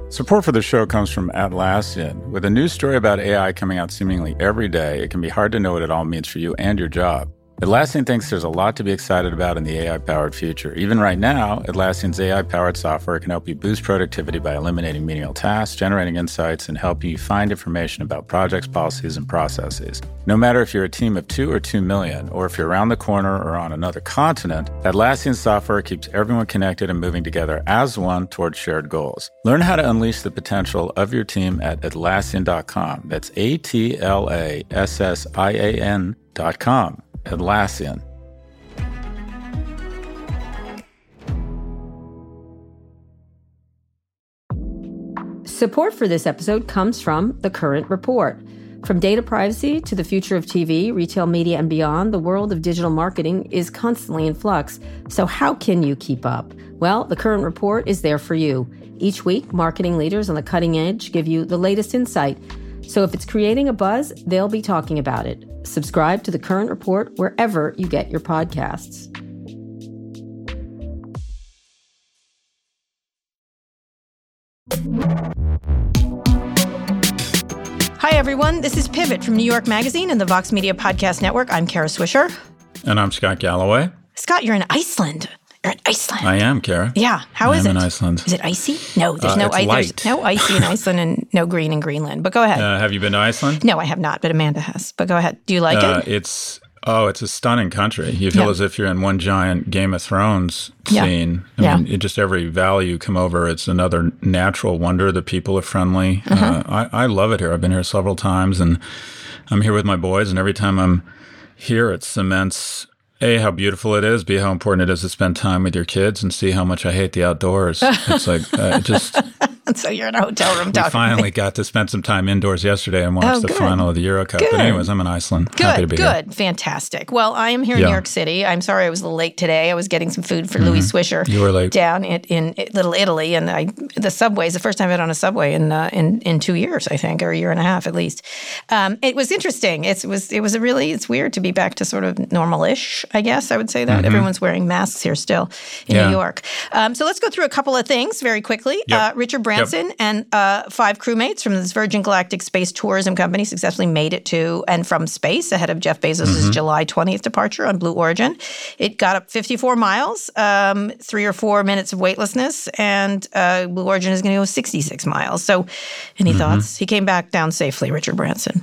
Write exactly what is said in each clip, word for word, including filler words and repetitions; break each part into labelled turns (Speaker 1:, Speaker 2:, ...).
Speaker 1: Support for the show comes from Atlassian. With a news story about A I coming out seemingly every day, it can be hard to know what it all means for you and your job. Atlassian thinks there's a lot to be excited about in the A I-powered future. Even right now, Atlassian's A I-powered software can help you boost productivity by eliminating menial tasks, generating insights, and helping you find information about projects, policies, and processes. No matter if you're a team of two or two million, or if you're around the corner or on another continent, Atlassian software keeps everyone connected and moving together as one towards shared goals. Learn how to unleash the potential of your team at Atlassian dot com. That's A T L A S S I A N dot com. Atlassian.
Speaker 2: Support for this episode comes from The Current Report. From data privacy to the future of T V, retail media, and beyond, the world of digital marketing is constantly in flux. So how can you keep up? Well, The Current Report is there for you. Each week, marketing leaders on the cutting edge give you the latest insight. So if it's creating a buzz, they'll be talking about it. Subscribe to The Current Report wherever you get your podcasts. Hi, everyone. This is Pivot from New York Magazine and the Vox Media Podcast Network. I'm Kara Swisher.
Speaker 1: And I'm Scott Galloway.
Speaker 2: Scott, you're in Iceland. You're in Iceland.
Speaker 1: I am, Kara.
Speaker 2: Yeah. How
Speaker 1: I
Speaker 2: is
Speaker 1: am
Speaker 2: it?
Speaker 1: in Iceland.
Speaker 2: Is it icy? No, there's
Speaker 1: Uh,
Speaker 2: no
Speaker 1: it's
Speaker 2: ice.
Speaker 1: light.
Speaker 2: There's no icy in Iceland and no green in Greenland. But go ahead.
Speaker 1: Uh, have you been to Iceland?
Speaker 2: No, I have not, but Amanda has. But go ahead. Do you like
Speaker 1: Uh,
Speaker 2: it?
Speaker 1: it's oh, it's a stunning country. You feel
Speaker 2: Yeah.
Speaker 1: as if you're in one giant Game of Thrones
Speaker 2: Yeah.
Speaker 1: scene. I
Speaker 2: Yeah.
Speaker 1: mean, it just every valley you come over, it's another natural wonder. The people are friendly.
Speaker 2: Uh-huh.
Speaker 1: Uh, I, I love it here. I've been here several times, and I'm here with my boys. And every time I'm here, it cements A, how beautiful it is, B, how important it is to spend time with your kids, and C, how much I hate the outdoors. It's like, uh, it just...
Speaker 2: So you're in a hotel room
Speaker 1: We
Speaker 2: talking.
Speaker 1: finally got to spend some time indoors yesterday and watch
Speaker 2: Oh,
Speaker 1: the
Speaker 2: good.
Speaker 1: final of the Euro Cup.
Speaker 2: Good.
Speaker 1: But anyways, I'm in Iceland. Happy to
Speaker 2: Good,
Speaker 1: be
Speaker 2: good,
Speaker 1: here.
Speaker 2: fantastic. Well, I am here in
Speaker 1: Yeah.
Speaker 2: New York City. I'm sorry I was a little late today. I was getting some food for Louis Swisher.
Speaker 1: You were late.
Speaker 2: Down in, in Little Italy, and I the subway is the first time I've been on a subway in uh, in in two years, I think, or a year and a half at least. Um, it was interesting. It's, it was it was a really it's weird to be back to sort of normal-ish. I guess I would say that
Speaker 1: Mm-hmm.
Speaker 2: everyone's wearing masks here still in
Speaker 1: Yeah.
Speaker 2: New York. Um, so let's go through a couple of things very quickly.
Speaker 1: Yep.
Speaker 2: Uh, Richard Branson and uh, five crewmates from this Virgin Galactic Space Tourism Company successfully made it to and from space ahead of Jeff Bezos'
Speaker 1: Mm-hmm.
Speaker 2: July twentieth departure on Blue Origin. It got up fifty-four miles, um, three or four minutes of weightlessness, and uh, Blue Origin is going to go sixty-six miles. So any
Speaker 1: Mm-hmm.
Speaker 2: thoughts? He came back down safely, Richard Branson.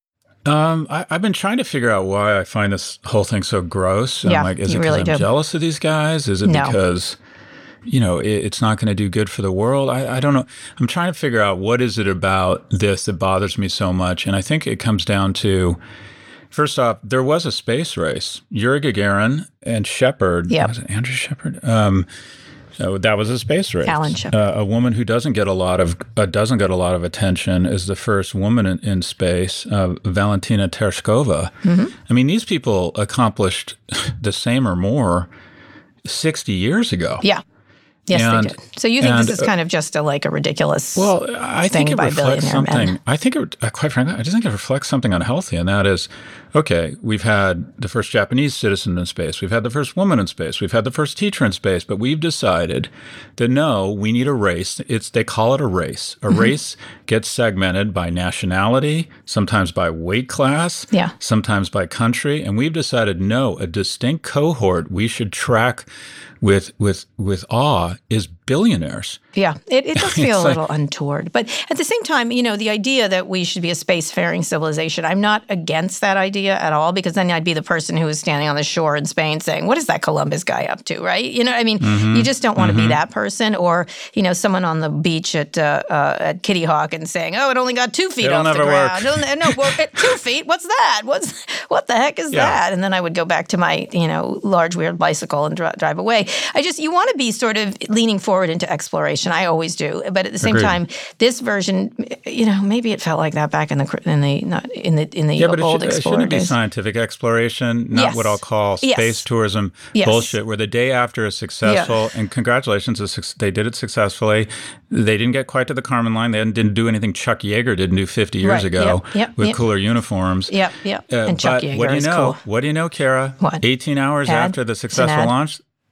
Speaker 1: Um, I, I've been trying to figure out why I find this whole thing so gross. And
Speaker 2: Yeah,
Speaker 1: I'm like, is
Speaker 2: you
Speaker 1: it because
Speaker 2: really
Speaker 1: I'm
Speaker 2: do.
Speaker 1: jealous of these guys? Is it
Speaker 2: No.
Speaker 1: because, you know, it, it's not going to do good for the world? I, I don't know. I'm trying to figure out what is it about this that bothers me so much. And I think it comes down to, first off, there was a space race. Yuri Gagarin and Shepard.
Speaker 2: Yep.
Speaker 1: Was it Andrew Shepard? Um, uh, that was a space race.
Speaker 2: Alan Shepard.
Speaker 1: Uh, a woman who doesn't get a lot of uh, doesn't get a lot of attention is the first woman in, in space, uh, Valentina Tereshkova.
Speaker 2: Mm-hmm.
Speaker 1: I mean, these people accomplished the same or more sixty years ago.
Speaker 2: Yeah. Yes,
Speaker 1: And-
Speaker 2: they did. So you think
Speaker 1: and,
Speaker 2: this is kind of just a, like a ridiculous
Speaker 1: Well, I think
Speaker 2: thing
Speaker 1: it
Speaker 2: by
Speaker 1: reflects
Speaker 2: billionaire
Speaker 1: something.
Speaker 2: men?
Speaker 1: I think it, uh, quite frankly, I just think it reflects something unhealthy, and that is, okay, we've had the first Japanese citizen in space, we've had the first woman in space, we've had the first teacher in space, but we've decided that no, we need a race. It's they call it a race. A
Speaker 2: Mm-hmm.
Speaker 1: race gets segmented by nationality, sometimes by weight class,
Speaker 2: Yeah.
Speaker 1: sometimes by country, and we've decided no, a distinct cohort we should track with with with awe is billionaires.
Speaker 2: Yeah, it, it does feel a
Speaker 1: It's like-
Speaker 2: little untoward. But at the same time, you know, the idea that we should be a spacefaring civilization, I'm not against that idea at all, because then I'd be the person who is standing on the shore in Spain saying, what is that Columbus guy up to, right? You know, I mean,
Speaker 1: Mm-hmm.
Speaker 2: you just don't want to be that person, or, you know, someone on the beach at uh, uh, at Kitty Hawk and saying, oh, it only got two feet
Speaker 1: It'll
Speaker 2: off the
Speaker 1: never
Speaker 2: ground.
Speaker 1: work.
Speaker 2: It'll- No, well, at two feet, what's that? What's What the heck is
Speaker 1: Yeah.
Speaker 2: that? And then I would go back to my, you know, large, weird bicycle and dri- drive away. I just, you want to be sort of leaning forward into exploration. I always do. But at the same
Speaker 1: Agreed.
Speaker 2: time, this version, you know, maybe it felt like that back in the in the not in the in the
Speaker 1: Yeah, but it,
Speaker 2: old
Speaker 1: should, it
Speaker 2: Explorer
Speaker 1: shouldn't be
Speaker 2: days.
Speaker 1: scientific exploration, not
Speaker 2: Yes.
Speaker 1: what I'll call
Speaker 2: Yes.
Speaker 1: space tourism
Speaker 2: Yes.
Speaker 1: bullshit, where the day after is successful, and congratulations, it's suc- they did it successfully. They didn't get quite to the Kármán line. They didn't do anything Chuck Yeager didn't do fifty years
Speaker 2: Right.
Speaker 1: ago
Speaker 2: Yep. Yep.
Speaker 1: with
Speaker 2: Yep.
Speaker 1: cooler uniforms.
Speaker 2: Yep, yep.
Speaker 1: Uh,
Speaker 2: And Chuck
Speaker 1: but
Speaker 2: Yeager
Speaker 1: what do you
Speaker 2: is
Speaker 1: know?
Speaker 2: cool.
Speaker 1: What do you know, Kara?
Speaker 2: What?
Speaker 1: eighteen hours
Speaker 2: Ad?
Speaker 1: after the
Speaker 2: It's an
Speaker 1: successful
Speaker 2: ad?
Speaker 1: launch,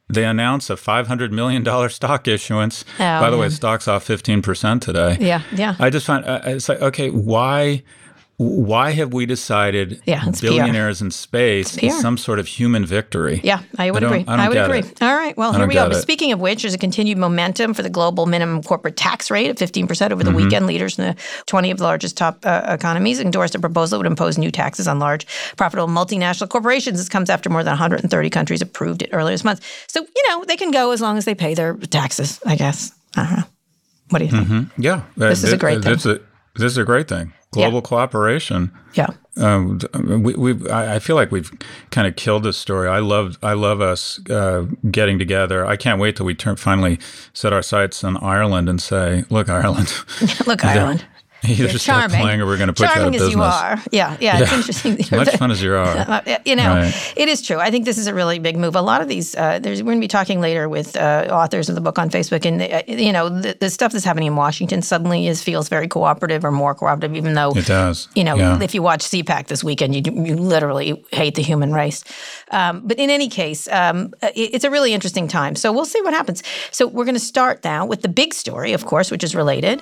Speaker 1: they announce a five hundred million dollars stock issuance.
Speaker 2: Oh,
Speaker 1: By the
Speaker 2: yeah.
Speaker 1: way, stock's off fifteen percent today.
Speaker 2: Yeah, yeah.
Speaker 1: I just find uh, it's like, okay, why why have we decided
Speaker 2: Yeah, it's P R.
Speaker 1: billionaires in space
Speaker 2: P R.
Speaker 1: is some sort of human victory?
Speaker 2: Yeah, I would
Speaker 1: I don't-
Speaker 2: agree.
Speaker 1: I don't
Speaker 2: would
Speaker 1: get
Speaker 2: agree.
Speaker 1: it.
Speaker 2: All right. Well,
Speaker 1: I
Speaker 2: here
Speaker 1: don't
Speaker 2: we go.
Speaker 1: get it.
Speaker 2: Speaking of which, there's a continued momentum for the global minimum corporate tax rate of fifteen percent over the
Speaker 1: Mm-hmm.
Speaker 2: weekend. Leaders in the twenty of the largest top uh, economies endorsed a proposal that would impose new taxes on large, profitable multinational corporations. This comes after more than one hundred thirty countries approved it earlier this month. So, you know, they can go as long as they pay their taxes, I guess. I don't know. What do you think?
Speaker 1: Mm-hmm. Yeah.
Speaker 2: This is a great thing.
Speaker 1: This is a, this is a great thing. Global
Speaker 2: Yeah.
Speaker 1: cooperation.
Speaker 2: Yeah.
Speaker 1: Um, we, we, I I feel like we've kind of killed this story. I love, I love us uh, getting together. I can't wait till we turn, finally set our sights on Ireland and say, "Look, Ireland,
Speaker 2: Look, Ireland.
Speaker 1: either
Speaker 2: You're
Speaker 1: stop
Speaker 2: charming.
Speaker 1: playing or we're going to put
Speaker 2: Charming
Speaker 1: you out of
Speaker 2: as
Speaker 1: business."
Speaker 2: you are. Yeah, yeah, it's interesting.
Speaker 1: As much fun as you are.
Speaker 2: You know,
Speaker 1: Right.
Speaker 2: it is true. I think this is a really big move. A lot of these, uh, there's, we're going to be talking later with uh, authors of the book on Facebook, and uh, you know, the, the stuff that's happening in Washington suddenly is feels very cooperative or more cooperative, even though
Speaker 1: It does.
Speaker 2: You know,
Speaker 1: Yeah.
Speaker 2: if you watch C PAC this weekend, you you literally hate the human race. Um, but in any case, um, it, it's a really interesting time. So we'll see what happens. So we're going to start now with the big story, of course, which is related.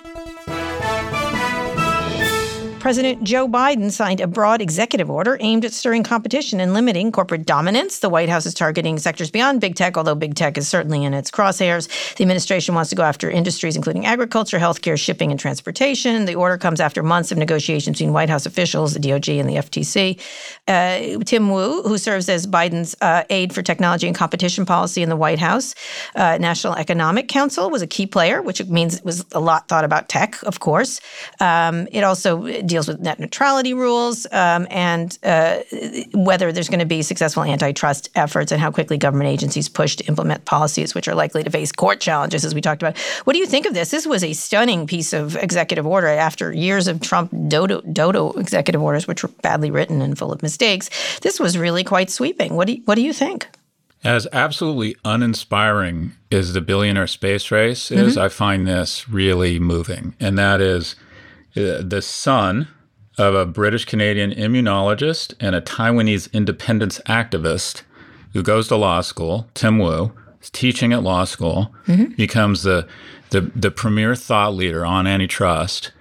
Speaker 2: President Joe Biden signed a broad executive order aimed at stirring competition and limiting corporate dominance. The White House is targeting sectors beyond big tech, although big tech is certainly in its crosshairs. The administration wants to go after industries including agriculture, healthcare, shipping, and transportation. The order comes after months of negotiations between White House officials, the D O J, and the F T C. Uh, Tim Wu, who serves as Biden's uh, aide for technology and competition policy in the White House, uh, National Economic Council, was a key player, which means it was a lot thought about tech, of course. Um, it also deals with net neutrality rules um, and uh, whether there's going to be successful antitrust efforts and how quickly government agencies push to implement policies which are likely to face court challenges, as we talked about. What do you think of this? This was a stunning piece of executive order after years of Trump dodo, dodo executive orders, which were badly written and full of mistakes. This was really quite sweeping. What do you, what do you think?
Speaker 1: As absolutely uninspiring as the billionaire space race is, mm-hmm. I find this really moving. And that is uh, the son of a British-Canadian immunologist and a Taiwanese independence activist who goes to law school, Tim Wu, is teaching at law school, mm-hmm. becomes the, the the premier thought leader on antitrust,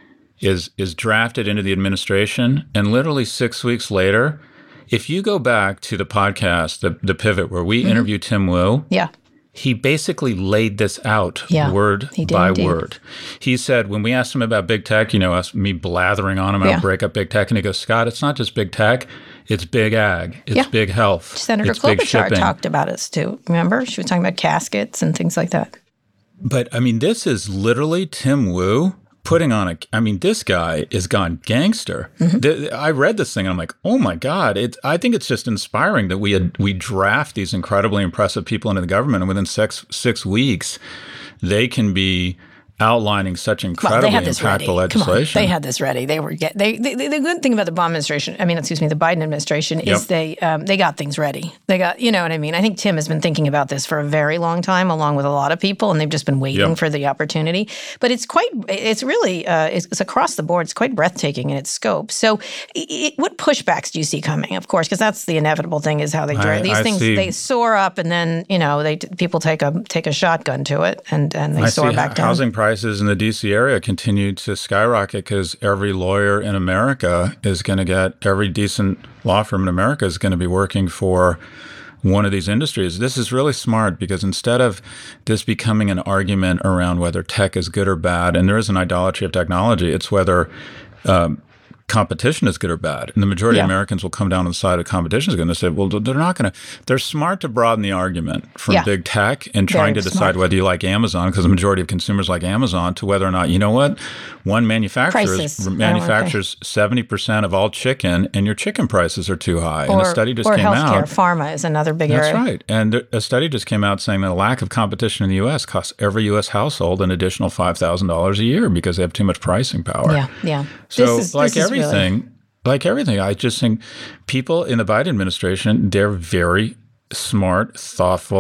Speaker 1: is is drafted into the administration, and literally six weeks later, if you go back to the podcast, the, the Pivot, where we mm-hmm. interviewed Tim Wu,
Speaker 2: yeah.
Speaker 1: he basically laid this out
Speaker 2: yeah,
Speaker 1: word
Speaker 2: he did
Speaker 1: by
Speaker 2: indeed.
Speaker 1: word. He said, when we asked him about big tech, you know, us, me blathering on him, I'll
Speaker 2: yeah.
Speaker 1: break up big tech. And he goes, Scott, it's not just big tech. It's big ag. It's
Speaker 2: yeah.
Speaker 1: big health.
Speaker 2: Senator
Speaker 1: it's big
Speaker 2: Klobuchar
Speaker 1: shipping.
Speaker 2: talked about us too. Remember? She was talking about caskets and things like that.
Speaker 1: But, I mean, this is literally Tim Wu putting on a, I mean, this guy is gone gangster. Mm-hmm. The, I read this thing and I'm like, oh my God. It, I think it's just inspiring that we had, we draft these incredibly impressive people into the government, and within six, six weeks, they can be outlining such incredibly
Speaker 2: well, they had this
Speaker 1: impactful
Speaker 2: ready.
Speaker 1: legislation.
Speaker 2: Come on, they had this ready. They were get, they, they, they the good thing about the Obama administration, I mean, excuse me, the Biden administration is
Speaker 1: Yep.
Speaker 2: they um, they got things ready. They got, you know what I mean? I think Tim has been thinking about this for a very long time, along with a lot of people, and they've just been waiting
Speaker 1: Yep.
Speaker 2: for the opportunity. But it's quite, it's really, uh, it's, it's across the board. It's quite breathtaking in its scope. So, it, what pushbacks do you see coming? Of course, because that's the inevitable thing is how they drive
Speaker 1: I,
Speaker 2: these
Speaker 1: I
Speaker 2: things.
Speaker 1: see.
Speaker 2: They soar up, and then you know they people take a take a shotgun to it, and and they
Speaker 1: I
Speaker 2: soar
Speaker 1: see
Speaker 2: back down.
Speaker 1: housing prices in the D C area continue to skyrocket because every lawyer in America is going to get, every decent law firm in America is going to be working for one of these industries. This is really smart because instead of this becoming an argument around whether tech is good or bad, and there is an idolatry of technology, it's whether um, competition is good or bad. And the majority
Speaker 2: Yeah.
Speaker 1: of Americans will come down on the side of competition is going to say, well, they're not going to, they're smart to broaden the argument from
Speaker 2: Yeah.
Speaker 1: big tech and trying
Speaker 2: Very
Speaker 1: to decide
Speaker 2: smart.
Speaker 1: whether you like Amazon, because the majority of consumers like Amazon, to whether or not, you know what, one manufacturer
Speaker 2: Prices.
Speaker 1: is-
Speaker 2: I don't
Speaker 1: manufactures seventy percent of all chicken, and your chicken prices are too high. and a study just
Speaker 2: or
Speaker 1: came
Speaker 2: healthcare,
Speaker 1: out.
Speaker 2: pharma is another big
Speaker 1: That's
Speaker 2: area.
Speaker 1: right. And a study just came out saying that a lack of competition in the U S costs every U S household an additional five thousand dollars a year because they have too much pricing power.
Speaker 2: Yeah, yeah.
Speaker 1: So,
Speaker 2: This is-
Speaker 1: like
Speaker 2: this is really-
Speaker 1: everything, like everything, I just think people in the Biden administration, they're very smart, thoughtful,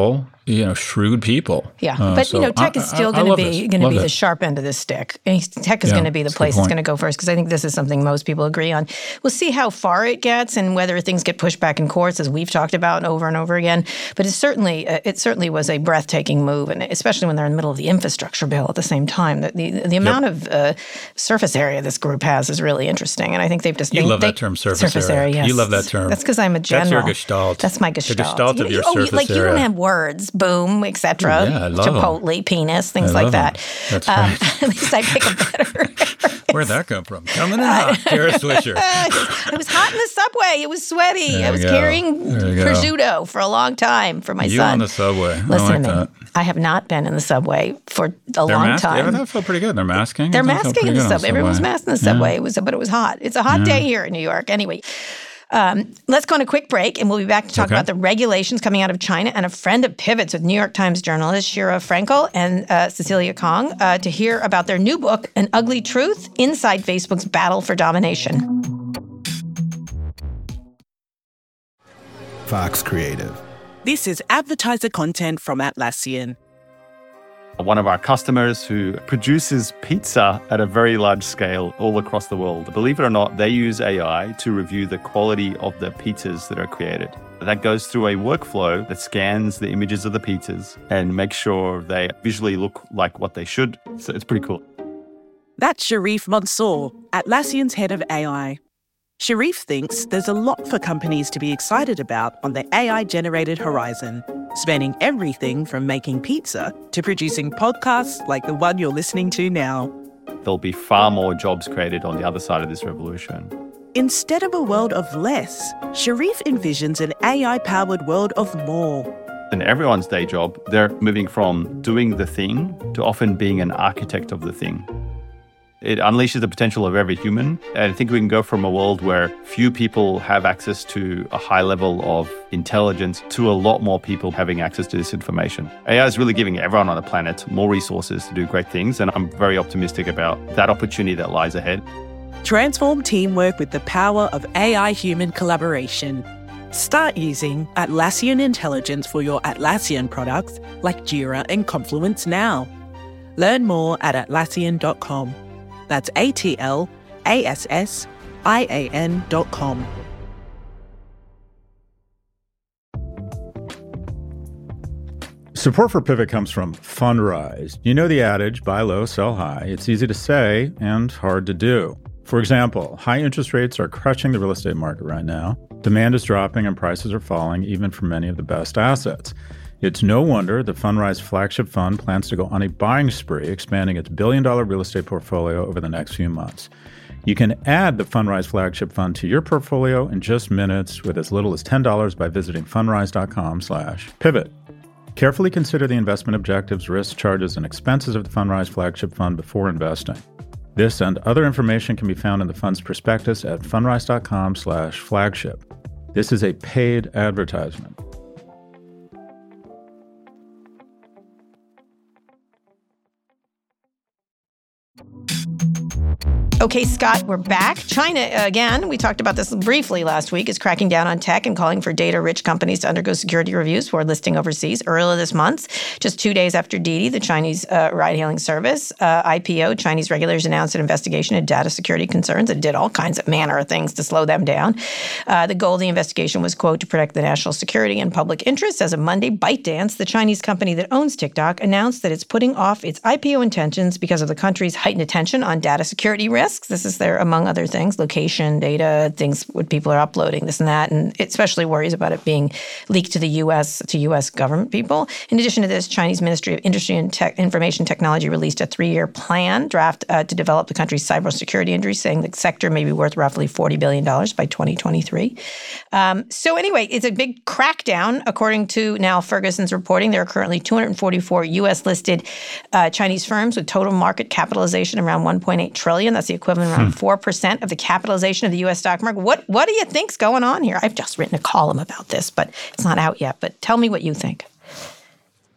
Speaker 1: you know, shrewd people.
Speaker 2: Yeah,
Speaker 1: uh,
Speaker 2: but
Speaker 1: so
Speaker 2: you know, tech
Speaker 1: I,
Speaker 2: is still
Speaker 1: I, I
Speaker 2: going to be going to be
Speaker 1: it.
Speaker 2: the sharp end of this stick. And tech is
Speaker 1: yeah,
Speaker 2: going to be the place that's going to go first, because I think this is something most people agree on. We'll see how far it gets and whether things get pushed back in courts, as we've talked about over and over again. But it certainly uh, it certainly was a breathtaking move, and especially when they're in the middle of the infrastructure bill at the same time. The the, the amount yep. of uh, surface area this group has is really interesting, and I think they've just
Speaker 1: you
Speaker 2: they,
Speaker 1: love
Speaker 2: they,
Speaker 1: that term surface,
Speaker 2: surface area. area yes.
Speaker 1: You love that term.
Speaker 2: That's because I'm a general.
Speaker 1: That's your gestalt.
Speaker 2: That's my gestalt.
Speaker 1: The gestalt of your
Speaker 2: oh,
Speaker 1: surface
Speaker 2: like
Speaker 1: area.
Speaker 2: You don't have words, boom, et cetera.
Speaker 1: Yeah, I love
Speaker 2: Chipotle,
Speaker 1: them.
Speaker 2: penis, things
Speaker 1: I
Speaker 2: like that.
Speaker 1: Them. That's
Speaker 2: um,
Speaker 1: right.
Speaker 2: At least I pick a better.
Speaker 1: Where'd that come from? Coming in hot, Kara Swisher.
Speaker 2: I was hot in the subway. It was sweaty.
Speaker 1: There
Speaker 2: I was
Speaker 1: go.
Speaker 2: carrying prosciutto for a long time for my
Speaker 1: you
Speaker 2: son.
Speaker 1: You on the subway.
Speaker 2: Listen
Speaker 1: I like
Speaker 2: to me.
Speaker 1: that.
Speaker 2: I have not been in the subway for a
Speaker 1: They're
Speaker 2: long
Speaker 1: mask-
Speaker 2: time.
Speaker 1: Yeah, that felt pretty good. They're masking.
Speaker 2: They're masking in the subway. Everyone was masked in the subway.
Speaker 1: Yeah.
Speaker 2: It was, but it was hot. It's a hot
Speaker 1: yeah.
Speaker 2: day here in New York. Anyway. Um, let's go on a quick break, and we'll be back to talk
Speaker 1: okay.
Speaker 2: about the regulations coming out of China and a friend of Pivots with New York Times journalist Shira Frankel and uh, Cecilia Kong uh, to hear about their new book, An Ugly Truth, Inside Facebook's Battle for Domination.
Speaker 3: Fox Creative.
Speaker 4: This is advertiser content from Atlassian.
Speaker 5: One of our customers who produces pizza at a very large scale all across the world. Believe it or not, they use A I to review the quality of the pizzas that are created. That goes through a workflow that scans the images of the pizzas and makes sure they visually look like what they should. So it's pretty cool.
Speaker 4: That's Sharif Mansour, Atlassian's head of A I. Sharif thinks there's a lot for companies to be excited about on the A I-generated horizon, spanning everything from making pizza to producing podcasts like the one you're listening to now.
Speaker 5: There'll be far more jobs created on the other side of this revolution.
Speaker 4: Instead of a world of less, Sharif envisions an A I-powered world of more.
Speaker 5: In everyone's day job, they're moving from doing the thing to often being an architect of the thing. It unleashes the potential of every human. And I think we can go from a world where few people have access to a high level of intelligence to a lot more people having access to this information. A I is really giving everyone on the planet more resources to do great things. And I'm very optimistic about that opportunity that lies ahead.
Speaker 4: Transform teamwork with the power of A I-human collaboration. Start using Atlassian Intelligence for your Atlassian products like Jira and Confluence now. Learn more at Atlassian dot com. That's A T L A S S I A N dot com.
Speaker 1: Support for Pivot comes from Fundrise. You know the adage, buy low, sell high. It's easy to say and hard to do. For example, high interest rates are crushing the real estate market right now. Demand is dropping and prices are falling, even for many of the best assets. It's no wonder the Fundrise flagship fund plans to go on a buying spree, expanding its billion-dollar real estate portfolio over the next few months. You can add the Fundrise flagship fund to your portfolio in just minutes with as little as ten dollars by visiting fundrise.com slash pivot. Carefully consider the investment objectives, risks, charges, and expenses of the Fundrise flagship fund before investing. This and other information can be found in the fund's prospectus at fundrise.com slash flagship. This is a paid advertisement.
Speaker 2: Okay, Scott, we're back. China, again, we talked about this briefly last week, is cracking down on tech and calling for data-rich companies to undergo security reviews for listing overseas. Earlier this month, just two days after Didi, the Chinese uh, ride-hailing service, uh, I P O, Chinese regulators announced an investigation into data security concerns and did all kinds of manner of things to slow them down. Uh, the goal of the investigation was, quote, to protect the national security and public interest. As of Monday, ByteDance, the Chinese company that owns TikTok, announced that it's putting off its I P O intentions because of the country's heightened attention on data security risks. This is their, among other things, location, data, things what people are uploading, this and that, and it especially worries about it being leaked to the U S, to U S government people. In addition to this, Chinese Ministry of Industry and Tech, Information Technology released a three-year plan draft uh, to develop the country's cybersecurity industry, saying the sector may be worth roughly forty billion dollars by twenty twenty-three. Um, so anyway, it's a big crackdown. According to now Ferguson's reporting, there are currently two hundred forty-four U S-listed uh, Chinese firms with total market capitalization around one point eight trillion dollars. That's the equivalent around hmm. four percent of the capitalization of the U S stock market. What what do you think's going on here? I've just written a column about this, but it's not out yet. But tell me what you think.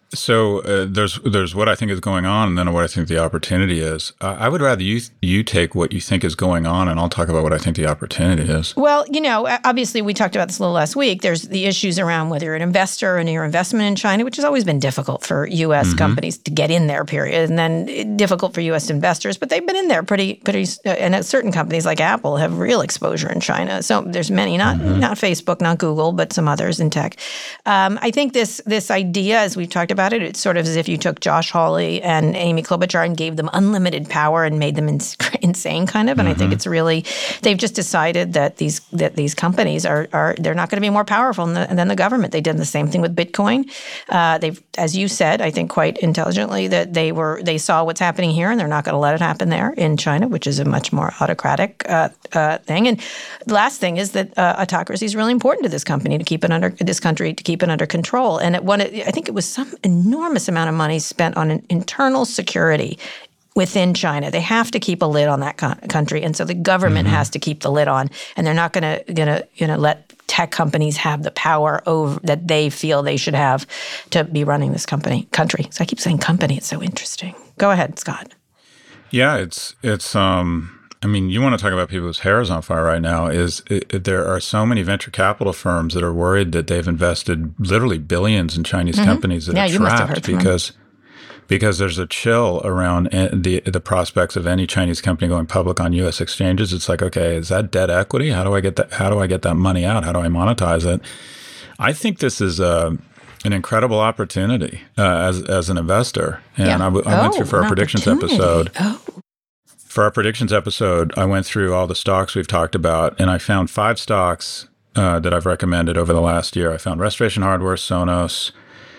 Speaker 1: So uh, there's there's what I think is going on, and then what I think the opportunity is. Uh, I would rather you you take what you think is going on, and I'll talk about what I think the opportunity is.
Speaker 2: Well, you know, obviously we talked about this a little last week. There's the issues around whether you're an investor and your investment in China, which has always been difficult for U S mm-hmm. companies to get in there, period, and then difficult for U S investors. But they've been in there pretty, pretty. Uh, and certain companies like Apple have real exposure in China. So there's many, not mm-hmm. not Facebook, not Google, but some others in tech. Um, I think this this idea, as we've talked about it, it's sort of as if you took Josh Hawley and Amy Klobuchar and gave them unlimited power and made them ins- insane, kind of. And mm-hmm. I think it's really, they've just decided that these that these companies are are they're not going to be more powerful than the, than the government. They did the same thing with Bitcoin. Uh, they've, as you said, I think quite intelligently, that they were they saw what's happening here and they're not going to let it happen there in China, which is a much more autocratic uh, uh, thing. And the last thing is that uh, autocracy is really important to this company to keep it under this country to keep it under control. And it, one, I think it was some enormous amount of money spent on an internal security within China. They have to keep a lid on that co- country, and so the government mm-hmm. has to keep the lid on, and they're not going to going to you know let tech companies have the power over that they feel they should have to be running this company country. So I keep saying company. It's so interesting. Go ahead, Scott.
Speaker 1: Yeah, it's it's. Um, I mean, you want to talk about people whose hair is on fire right now. Is it, it, there are so many venture capital firms that are worried that they've invested literally billions in Chinese mm-hmm. companies that
Speaker 2: yeah,
Speaker 1: are
Speaker 2: you must have
Speaker 1: trapped
Speaker 2: heard
Speaker 1: because because there's a chill around the the prospects of any Chinese company going public on U S exchanges. It's like, okay, is that debt equity? How do I get that? How do I get that money out? How do I monetize it? I think this is a an incredible opportunity uh, as as an investor. And
Speaker 2: yeah.
Speaker 1: I, w- I
Speaker 2: oh,
Speaker 1: went through for our predictions episode.
Speaker 2: Oh.
Speaker 1: For our predictions episode, I went through all the stocks we've talked about, and I found five stocks uh, that I've recommended over the last year. I found Restoration Hardware, Sonos,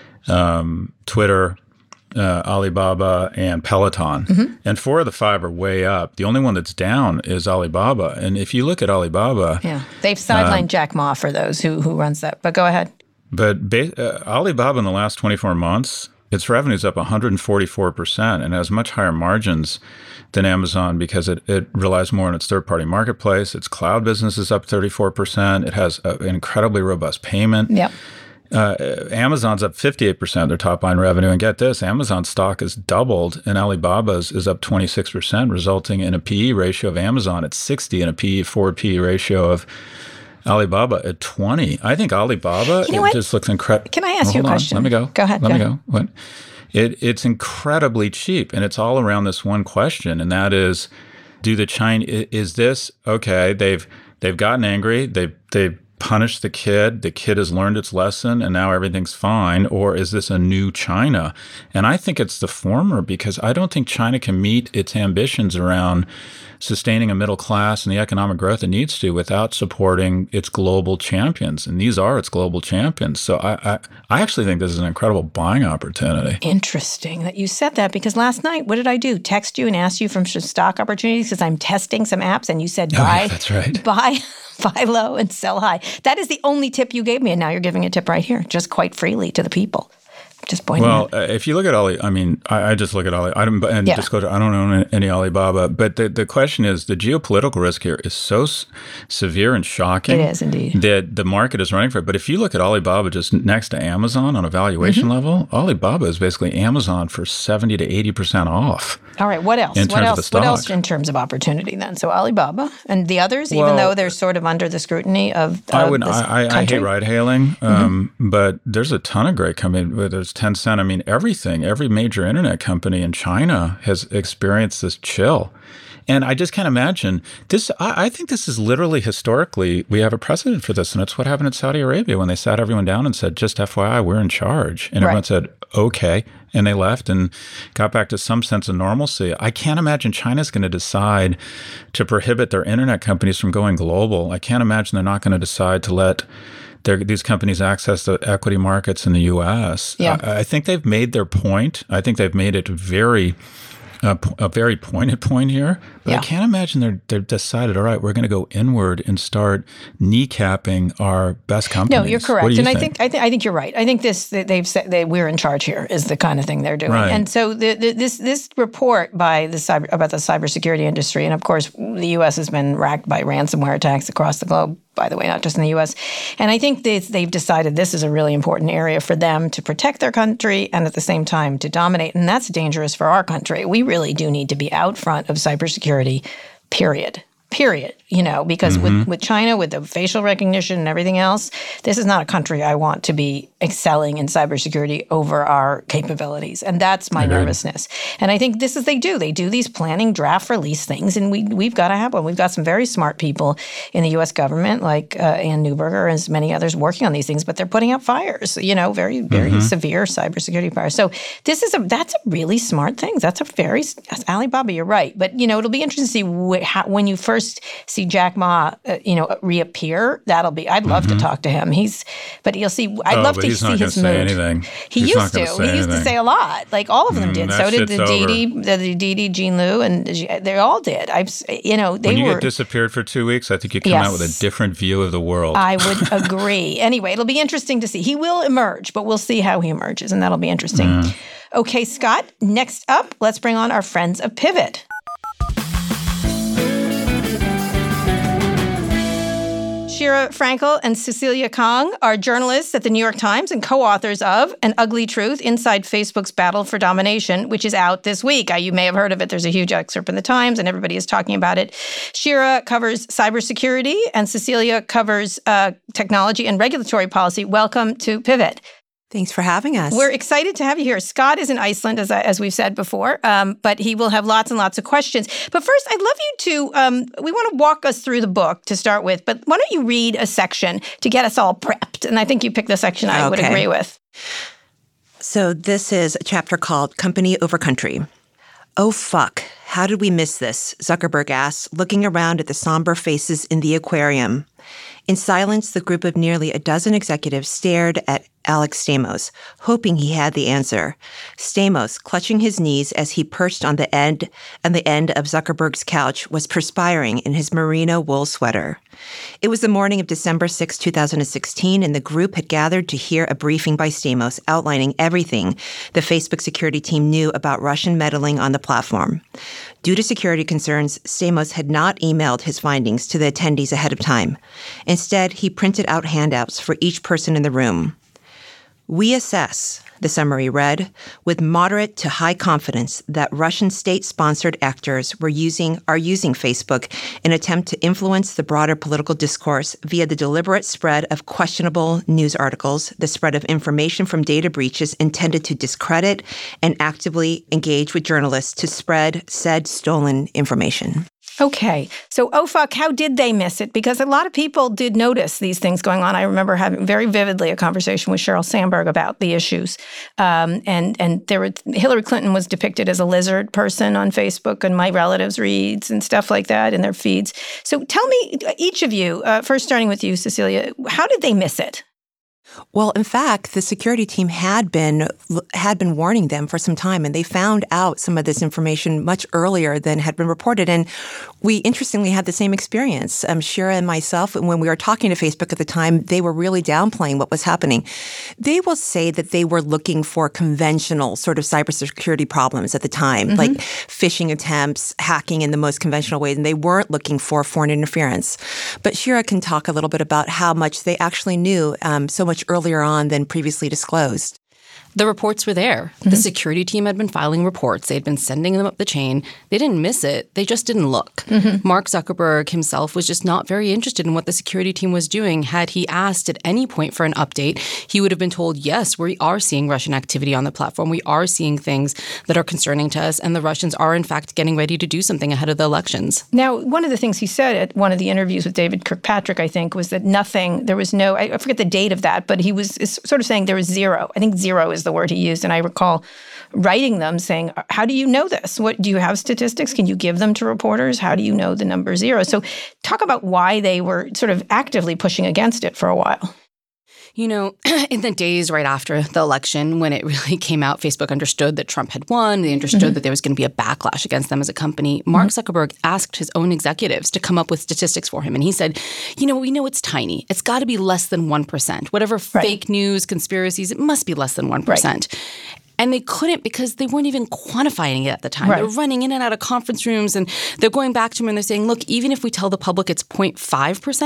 Speaker 1: um, Twitter, uh, Alibaba, and Peloton. Mm-hmm. And four of the five are way up. The only one that's down is Alibaba. And if you look at Alibaba...
Speaker 2: Yeah, they've sidelined um, Jack Ma for those who, who runs that. But go ahead.
Speaker 1: But ba- uh, Alibaba in the last twenty-four months, its revenue's up one hundred forty-four percent and has much higher margins than Amazon because it, it relies more on its third-party marketplace. Its cloud business is up thirty-four percent. It has a, an incredibly robust payment.
Speaker 2: Yep.
Speaker 1: Uh, Amazon's up fifty-eight percent of their top-line revenue. And get this, Amazon stock has doubled, and Alibaba's is up twenty-six percent, resulting in a P E ratio of Amazon at sixty and a P E forward P E ratio of Alibaba at twenty. I think Alibaba
Speaker 2: you know
Speaker 1: it just looks incredible.
Speaker 2: Can I ask
Speaker 1: well,
Speaker 2: you a
Speaker 1: on.
Speaker 2: question?
Speaker 1: Let me go.
Speaker 2: Go ahead.
Speaker 1: Let
Speaker 2: go
Speaker 1: me
Speaker 2: ahead.
Speaker 1: go. What? It, it's incredibly cheap, and it's all around this one question, and that is, do the China is this okay? They've they've gotten angry. They've they've punished the kid. The kid has learned its lesson, and now everything's fine. Or is this a new China? And I think it's the former because I don't think China can meet its ambitions around sustaining a middle class and the economic growth it needs to without supporting its global champions. And these are its global champions. So I, I, I actually think this is an incredible buying opportunity.
Speaker 2: Interesting that you said that because last night, what did I do? Text you and ask you from stock opportunities because I'm testing some apps and you said buy,
Speaker 1: oh, yeah, that's right.
Speaker 2: buy, buy low and sell high. That is the only tip you gave me. And now you're giving a tip right here, just quite freely to the people. Just pointing
Speaker 1: well,
Speaker 2: out.
Speaker 1: Uh, if you look at Ali, I mean, I, I just look at Ali. I don't, and
Speaker 2: yeah.
Speaker 1: disclosure, I don't own any Alibaba. But the, the question is, the geopolitical risk here is so s- severe and shocking.
Speaker 2: It is indeed
Speaker 1: that the market is running for it. But if you look at Alibaba just next to Amazon on a valuation mm-hmm. level, Alibaba is basically Amazon for seventy to eighty percent off.
Speaker 2: All right, what else?
Speaker 1: In
Speaker 2: what
Speaker 1: terms
Speaker 2: else?
Speaker 1: of the stock.
Speaker 2: What else in terms of opportunity then? So Alibaba and the others,
Speaker 1: well,
Speaker 2: even though they're sort of under the scrutiny of, of
Speaker 1: I would.
Speaker 2: this
Speaker 1: I, I, I hate ride hailing, um, mm-hmm. but there's a ton of great companies. There's Tencent. I mean, everything. Every major internet company in China has experienced this chill. And I just can't imagine this. I, I think this is literally historically, we have a precedent for this. And it's what happened in Saudi Arabia when they sat everyone down and said, just F Y I, we're in charge. And
Speaker 2: right.
Speaker 1: everyone said, okay. And they left and got back to some sense of normalcy. I can't imagine China's going to decide to prohibit their internet companies from going global. I can't imagine they're not going to decide to let their, these companies access the equity markets in the U S.
Speaker 2: Yeah.
Speaker 1: I, I think they've made their point. I think they've made it very... A, a very pointed point here, but
Speaker 2: yeah.
Speaker 1: I can't imagine they're they've decided, all right, we're going to go inward and start kneecapping our best companies.
Speaker 2: No, you're correct,
Speaker 1: you
Speaker 2: and
Speaker 1: think?
Speaker 2: I think I think I think you're right. I think this they've said they, we're in charge here is the kind of thing they're doing,
Speaker 1: right.
Speaker 2: and so the, the, this this report by the cyber about the cybersecurity industry, and of course the U S has been racked by ransomware attacks across the globe. by the way, not just in the U S. And I think they, they've decided this is a really important area for them to protect their country and at the same time to dominate. And that's dangerous for our country. We really do need to be out front of cybersecurity, period. Period, you know, because mm-hmm. with, with China, with the facial recognition and everything else, this is not a country I want to be excelling in cybersecurity over our capabilities. And that's my Agreed. nervousness. And I think this is, they do. They do these planning, draft, release things, and we, we've got to have one. We've got some very smart people in the U S government, like uh, Ann Neuberger and many others working on these things, but they're putting out fires, you know, very, very mm-hmm. severe cybersecurity fires. So this is a, that's a really smart thing. That's a very, Alibaba, you're right. But, you know, it'll be interesting to see wh- how, when you first see Jack Ma, uh, you know, reappear. That'll be. I'd love mm-hmm. to talk to him. He's, but you'll see. I'd
Speaker 1: oh,
Speaker 2: love to
Speaker 1: he's
Speaker 2: see
Speaker 1: not
Speaker 2: his
Speaker 1: say
Speaker 2: mood.
Speaker 1: Anything.
Speaker 2: He
Speaker 1: he's
Speaker 2: used to. He used
Speaker 1: anything.
Speaker 2: to say a lot. Like all of them
Speaker 1: mm,
Speaker 2: did. So did the Didi, the, the Didi, Jean Liu, and they all did. I've, you know, they
Speaker 1: when you
Speaker 2: were.
Speaker 1: get disappeared for two weeks, I think you come
Speaker 2: yes,
Speaker 1: out with a different view of the world.
Speaker 2: I would agree. Anyway, it'll be interesting to see. He will emerge, but we'll see how he emerges, and that'll be interesting. Mm. Okay, Scott. Next up, let's bring on our friends of Pivot. Shira Frankel and Cecilia Kang are journalists at the New York Times and co-authors of An Ugly Truth, Inside Facebook's Battle for Domination, which is out this week. You may have heard of it. There's a huge excerpt in the Times, and everybody is talking about it. Shira covers cybersecurity, and Cecilia covers uh, technology and regulatory policy. Welcome to Pivot.
Speaker 3: Thanks for having us.
Speaker 2: We're excited to have you here. Scott is in Iceland, as I, as we've said before, um, but he will have lots and lots of questions. But first, I'd love you to, um, we want to walk us through the book to start with, but why don't you read a section to get us all prepped? And I think you picked the section I okay. would agree with.
Speaker 3: So this is a chapter called Company Over Country. Oh, fuck. How did we miss this? Zuckerberg asked, looking around at the somber faces in the aquarium. In silence, the group of nearly a dozen executives stared at Alex Stamos, hoping he had the answer. Stamos, clutching his knees as he perched on the end on the end of Zuckerberg's couch, was perspiring in his merino wool sweater. It was the morning of December sixth, twenty sixteen, and the group had gathered to hear a briefing by Stamos outlining everything the Facebook security team knew about Russian meddling on the platform. Due to security concerns, Stamos had not emailed his findings to the attendees ahead of time. Instead, he printed out handouts for each person in the room. We assess, the summary read, with moderate to high confidence that Russian state-sponsored actors were using are using Facebook in an attempt to influence the broader political discourse via the deliberate spread of questionable news articles, the spread of information from data breaches intended to discredit and actively engage with journalists to spread said stolen information.
Speaker 2: Okay. So, oh, fuck, how did they miss it? Because a lot of people did notice these things going on. I remember having very vividly a conversation with Sheryl Sandberg about the issues. Um, and and there were, Hillary Clinton was depicted as a lizard person on Facebook, and my relatives reads and stuff like that in their feeds. So tell me, each of you, uh, first starting with you, Cecilia, how did they miss it?
Speaker 3: Well, in fact, the security team had been had been warning them for some time, and they found out some of this information much earlier than had been reported. And we, interestingly, had the same experience. Um, Shira and myself, when we were talking to Facebook at the time, they were really downplaying what was happening. They will say that they were looking for conventional sort of cybersecurity problems at the time, mm-hmm. like phishing attempts, hacking in the most conventional ways, and they weren't looking for foreign interference. But Shira can talk a little bit about how much they actually knew um, so much earlier on than previously disclosed.
Speaker 6: The reports were there. Mm-hmm. The security team had been filing reports. They had been sending them up the chain. They didn't miss it. They just didn't look. Mm-hmm. Mark Zuckerberg himself was just not very interested in what the security team was doing. Had he asked at any point for an update, he would have been told, yes, we are seeing Russian activity on the platform. We are seeing things that are concerning to us, and the Russians are, in fact, getting ready to do something ahead of the elections. Now,
Speaker 2: one of the things he said at one of the interviews with David Kirkpatrick, I think, was that nothing, there was no, I forget the date of that, but he was sort of saying there was zero. I think zero is the word he used, and I recall writing them saying, how do you know this? What do you have statistics? Can you give them to reporters? How do you know the number zero? So talk about why they were sort of actively pushing against it for a while.
Speaker 6: You know, in the days right after the election, when it really came out, Facebook understood that Trump had won. They understood mm-hmm. that there was going to be a backlash against them as a company. Mark mm-hmm. Zuckerberg asked his own executives to come up with statistics for him. And he said, you know, we know it's tiny. It's got to be less than one percent. Whatever right. fake news, conspiracies, it must be less than one percent. Right. And they couldn't because they weren't even quantifying it at the time. Right. They're running in and out of conference rooms, and they're going back to him and they're saying, look, even if we tell the public it's zero point five percent,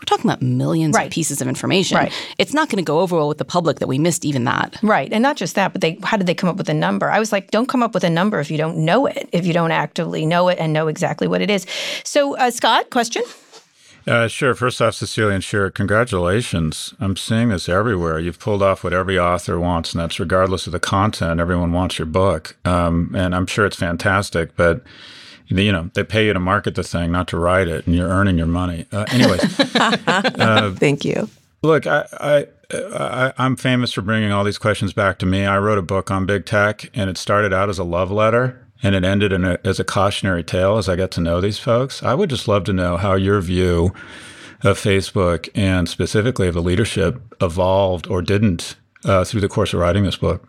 Speaker 6: we're talking about millions
Speaker 2: Right.
Speaker 6: of pieces of information.
Speaker 2: Right.
Speaker 6: It's not going to go over well with the public that we missed even that.
Speaker 2: Right. And not just that, but they how did they come up with a number? I was like, don't come up with a number if you don't know it, if you don't actively know it and know exactly what it is. So, uh, Scott, question?
Speaker 1: Uh, sure. First off, Cecilia and Shira, congratulations. I'm seeing this everywhere. You've pulled off what every author wants, and that's regardless of the content. Everyone wants your book. Um, and I'm sure it's fantastic, but you know, they pay you to market the thing, not to write it, and you're earning your money. Uh, anyways. uh,
Speaker 3: Thank you.
Speaker 1: Look, I, I, I, I'm famous for bringing all these questions back to me. I wrote a book on big tech, and it started out as a love letter. And it ended in a, as a cautionary tale as I got to know these folks. I would just love to know how your view of Facebook and specifically of the leadership evolved or didn't uh, through the course of writing this book.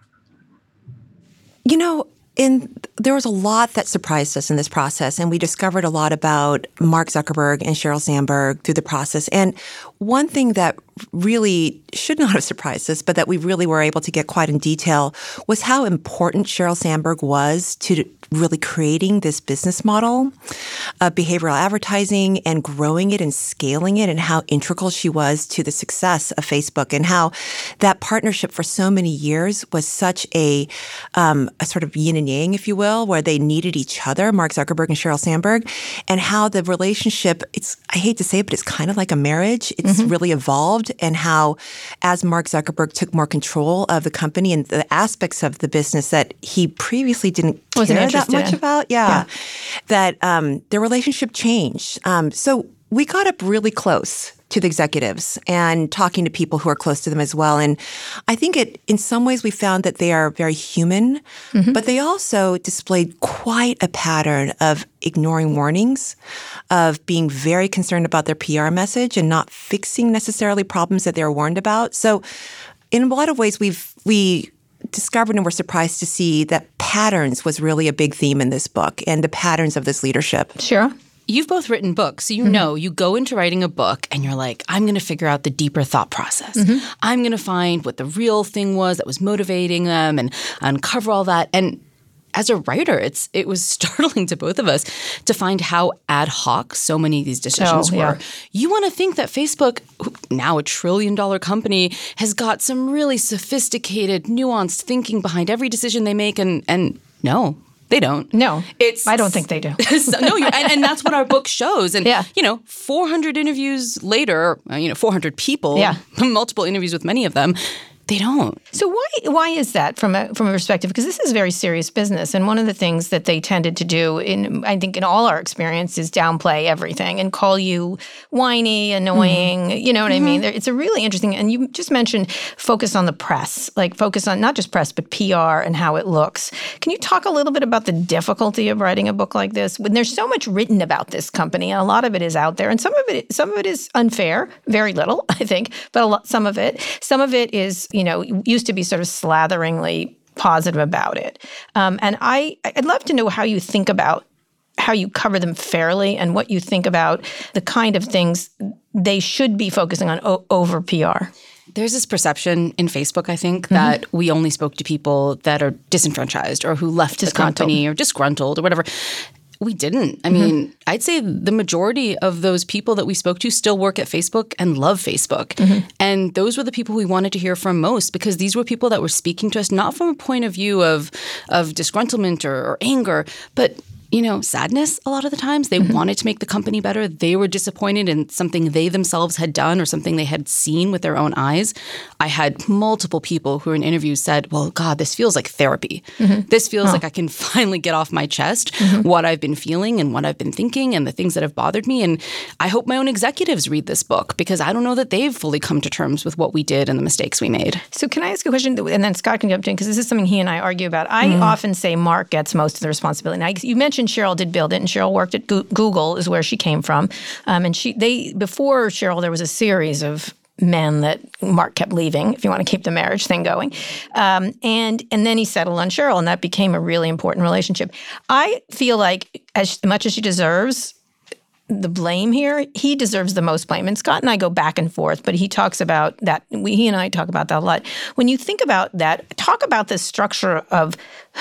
Speaker 3: You know, in, there was a lot that surprised us in this process, and we discovered a lot about Mark Zuckerberg and Sheryl Sandberg through the process. And one thing that really should not have surprised us, but that we really were able to get quite in detail, was how important Sheryl Sandberg was to really creating this business model of behavioral advertising and growing it and scaling it, and how integral she was to the success of Facebook, and how that partnership for so many years was such a, um, a sort of yin and yang, if you will, where they needed each other, Mark Zuckerberg and Sheryl Sandberg, and how the relationship, it's, I hate to say it, but it's kind of like a marriage. It's mm-hmm. really evolved, and how as Mark Zuckerberg took more control of the company and the aspects of the business that he previously didn't
Speaker 2: Wasn't
Speaker 3: care that much
Speaker 2: in.
Speaker 3: about, yeah,
Speaker 2: yeah.
Speaker 3: that um, their relationship changed. Um, so we got up really close to the executives and talking to people who are close to them as well. And I think it, in some ways we found that they are very human, mm-hmm. but they also displayed quite a pattern of ignoring warnings, of being very concerned about their P R message and not fixing necessarily problems that they're warned about. So in a lot of ways, we've, we discovered and were surprised to see that patterns was really a big theme in this book, and the patterns of this leadership.
Speaker 2: Sure.
Speaker 6: You've both written books, so you mm-hmm. know you go into writing a book and you're like, I'm going to figure out the deeper thought process. Mm-hmm. I'm going to find what the real thing was that was motivating them and uncover all that. And as a writer, it's it was startling to both of us to find how ad hoc so many of these decisions
Speaker 2: oh,
Speaker 6: were.
Speaker 2: Yeah.
Speaker 6: You want to think that Facebook, now a trillion dollar company, has got some really sophisticated, nuanced thinking behind every decision they make, and and no. They don't.
Speaker 2: No,
Speaker 6: it's
Speaker 2: I don't think they do.
Speaker 6: so, no, you're, and, and that's what our book shows. And,
Speaker 2: yeah.
Speaker 6: you know, four hundred interviews later, uh, you know, four hundred people,
Speaker 2: yeah.
Speaker 6: multiple interviews with many of them, they don't.
Speaker 2: So why why is that from a from a perspective? Because this is very serious business, and one of the things that they tended to do, in I think in all our experience, is downplay everything and call you whiny, annoying. Mm-hmm. You know what mm-hmm. I mean? It's a really interesting. And you just mentioned focus on the press, like focus on not just press but P R and how it looks. Can you talk a little bit about the difficulty of writing a book like this when there's so much written about this company, and a lot of it is out there, and some of it some of it is unfair, very little, I think, but a lot, some of it, some of it is. You know, used to be sort of slatheringly positive about it. Um, and I, I'd love to know how you think about how you cover them fairly and what you think about the kind of things they should be focusing on o- over P R.
Speaker 6: There's this perception in Facebook, I think, mm-hmm. that we only spoke to people that are disenfranchised or who left the company or disgruntled or whatever. We didn't. I mean, mm-hmm. I'd say the majority of those people that we spoke to still work at Facebook and love Facebook. Mm-hmm. And those were the people we wanted to hear from most, because these were people that were speaking to us not from a point of view of of disgruntlement or, or anger, but you know, sadness a lot of the times. They mm-hmm. wanted to make the company better. They were disappointed in something they themselves had done or something they had seen with their own eyes. I had multiple people who in interviews said, well, God, this feels like therapy. Mm-hmm. This feels oh. like I can finally get off my chest mm-hmm. what I've been feeling and what I've been thinking and the things that have bothered me. And I hope my own executives read this book, because I don't know that they've fully come to terms with what we did and the mistakes we made.
Speaker 2: So can I ask a question? And then Scott can jump in, because this is something he and I argue about. I mm. often say Mark gets most of the responsibility. Now, you mentioned Sheryl did build it, and Sheryl worked at Google, is where she came from. Um, and she, they, before Sheryl, there was a series of men that Mark kept leaving, if you want to keep the marriage thing going. Um, and and then he settled on Sheryl, and that became a really important relationship. I feel like as much as she deserves the blame here, he deserves the most blame. And Scott and I go back and forth, but he talks about that. We, he and I talk about that a lot. When you think about that, talk about the structure of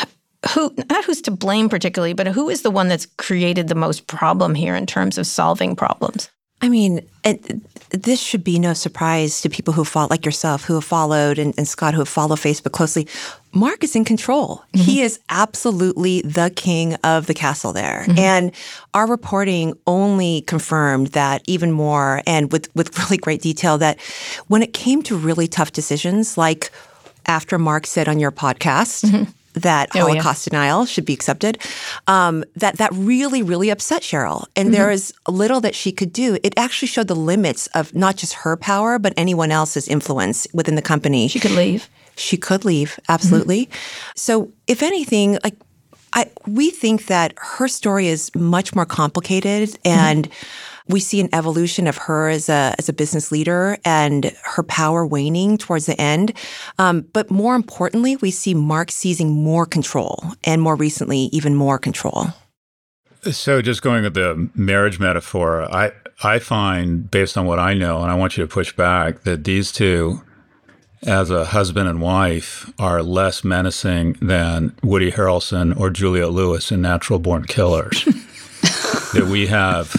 Speaker 2: who, not who's to blame particularly, but who is the one that's created the most problem here in terms of solving problems?
Speaker 3: I mean, it, this should be no surprise to people who follow, like yourself, who have followed, and, and Scott, who have followed Facebook closely. Mark is in control. Mm-hmm. He is absolutely the king of the castle there. Mm-hmm. And our reporting only confirmed that even more, and with, with really great detail, that when it came to really tough decisions, like after Mark said on your podcast, mm-hmm. that oh, Holocaust yeah. denial should be accepted, um, that that really, really upset Sheryl. And mm-hmm. there is little that she could do. It actually showed the limits of not just her power, but anyone else's influence within the company.
Speaker 2: She could leave.
Speaker 3: She could leave, absolutely. Mm-hmm. So if anything, like I, we think that her story is much more complicated, and mm-hmm. we see an evolution of her as a as a business leader and her power waning towards the end. Um, but more importantly, we see Mark seizing more control, and more recently, even more control.
Speaker 1: So just going with the marriage metaphor, I, I find, based on what I know, and I want you to push back, that these two, as a husband and wife, are less menacing than Woody Harrelson or Juliette Lewis in Natural Born Killers. That we have...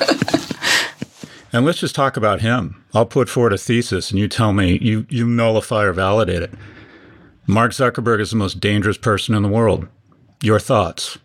Speaker 1: And let's just talk about him. I'll put forward a thesis, and you tell me, you, you nullify or validate it. Mark Zuckerberg is the most dangerous person in the world. Your thoughts?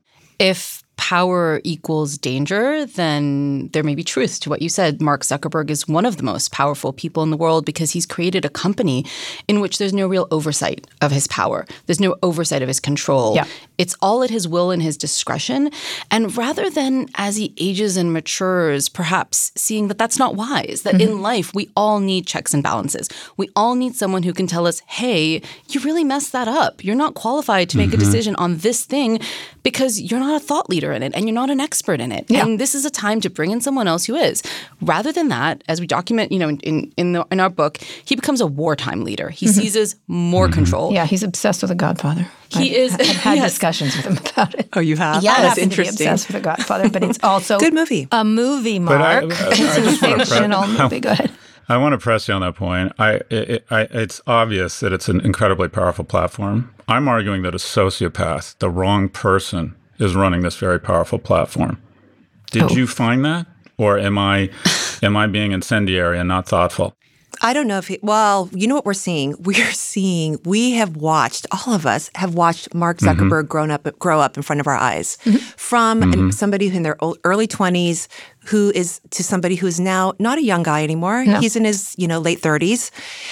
Speaker 6: If power equals danger, then there may be truth to what you said. Mark Zuckerberg is one of the most powerful people in the world because he's created a company in which there's no real oversight of his power. There's no oversight of his control. Yeah. It's all at his will and his discretion. And rather than, as he ages and matures, perhaps seeing that that's not wise, that mm-hmm. in life we all need checks and balances. We all need someone who can tell us, hey, you really messed that up. You're not qualified to make mm-hmm. a decision on this thing because you're not a thought leader in it and you're not an expert in it. Yeah. And this is a time to bring in someone else who is. Rather than that, as we document, you know, in in, the, in our book, he becomes a wartime leader. He mm-hmm. seizes more mm-hmm. control.
Speaker 2: Yeah, he's obsessed with The Godfather.
Speaker 6: He
Speaker 2: I've,
Speaker 6: is.
Speaker 2: I've had
Speaker 6: yes.
Speaker 2: discussions with him about it.
Speaker 3: Oh, you have?
Speaker 6: Yeah,
Speaker 2: I
Speaker 6: that's
Speaker 2: happen
Speaker 6: interesting.
Speaker 2: To be obsessed with The Godfather, but it's also
Speaker 3: good movie.
Speaker 2: A movie, Mark.
Speaker 1: I, I, I
Speaker 2: it's a fictional pre- movie. Go ahead.
Speaker 1: I want to press you on that point. I, it, I, it's obvious that it's an incredibly powerful platform. I'm arguing that a sociopath, the wrong person, is running this very powerful platform. Did oh. you find that? Or am I am I being incendiary and not thoughtful?
Speaker 3: I don't know if he, well, you know what we're seeing? We're seeing, we have watched, all of us have watched Mark Zuckerberg mm-hmm. grown up, grow up in front of our eyes. Mm-hmm. From mm-hmm. somebody who in their early twenties who is to somebody who's now not a young guy anymore. No. He's in his, you know, late thirties.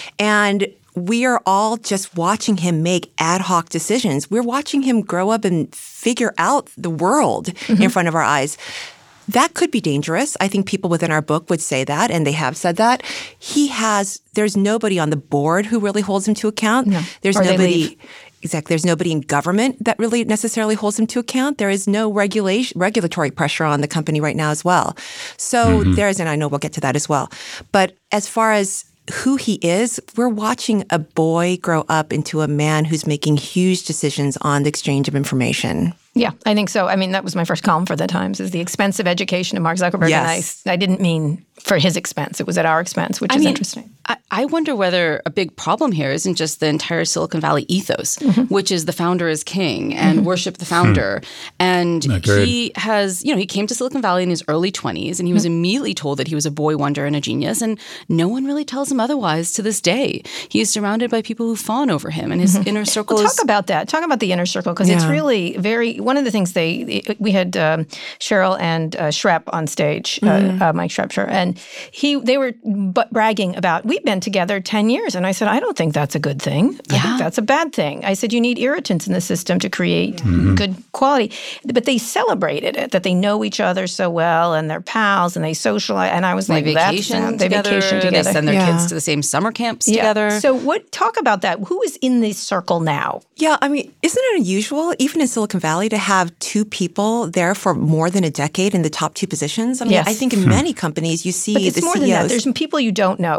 Speaker 3: And we are all just watching him make ad hoc decisions. We're watching him grow up and figure out the world mm-hmm. in front of our eyes. That could be dangerous. I think people within our book would say that, and they have said that. He has, there's nobody on the board who really holds him to account. No. There's
Speaker 2: or
Speaker 3: nobody, exactly, there's nobody in government that really necessarily holds him to account. There is no regulation, regulatory pressure on the company right now as well. So mm-hmm. there's, and I know we'll get to that as well. But as far as who he is, we're watching a boy grow up into a man who's making huge decisions on the exchange of information.
Speaker 2: Yeah, I think so. I mean, that was my first column for the Times, is the expensive education of Mark Zuckerberg.
Speaker 3: Yes.
Speaker 2: And I, I didn't mean for his expense. It was at our expense, which
Speaker 6: I
Speaker 2: is
Speaker 6: mean,
Speaker 2: interesting.
Speaker 6: I, I wonder whether a big problem here isn't just the entire Silicon Valley ethos, mm-hmm. which is the founder is king and mm-hmm. worship the founder. Hmm. And Agreed. He has, you know, he came to Silicon Valley in his early twenties and he was mm-hmm. immediately told that he was a boy wonder and a genius. And no one really tells him otherwise to this day. He is surrounded by people who fawn over him, and his mm-hmm. inner circle
Speaker 2: well,
Speaker 6: is...
Speaker 2: Talk about that. Talk about the inner circle, because yeah. it's really very... One of the things they... We had um, Sheryl and uh, Shrep on stage, mm-hmm. uh, uh, Mike Shrepshire, and he they were but bragging about, we've been together ten years. And I said, I don't think that's a good thing. Yeah. I think that's a bad thing. I said, you need irritants in the system to create mm-hmm. good quality. But they celebrated it, that they know each other so well and they're pals and they socialize. And I was
Speaker 6: they
Speaker 2: like,
Speaker 6: vacation
Speaker 2: that's,
Speaker 6: they
Speaker 2: together,
Speaker 6: vacation together. They send their yeah. kids to the same summer camps
Speaker 2: yeah.
Speaker 6: together.
Speaker 2: So what? Talk about that. Who is in this circle now?
Speaker 3: Yeah, I mean, isn't it unusual, even in Silicon Valley, to have two people there for more than a decade in the top two positions? I mean,
Speaker 2: yes.
Speaker 3: I think in many companies you see
Speaker 2: but it's
Speaker 3: the
Speaker 2: more
Speaker 3: C E Os.
Speaker 2: Than that. There's some people you don't know beyond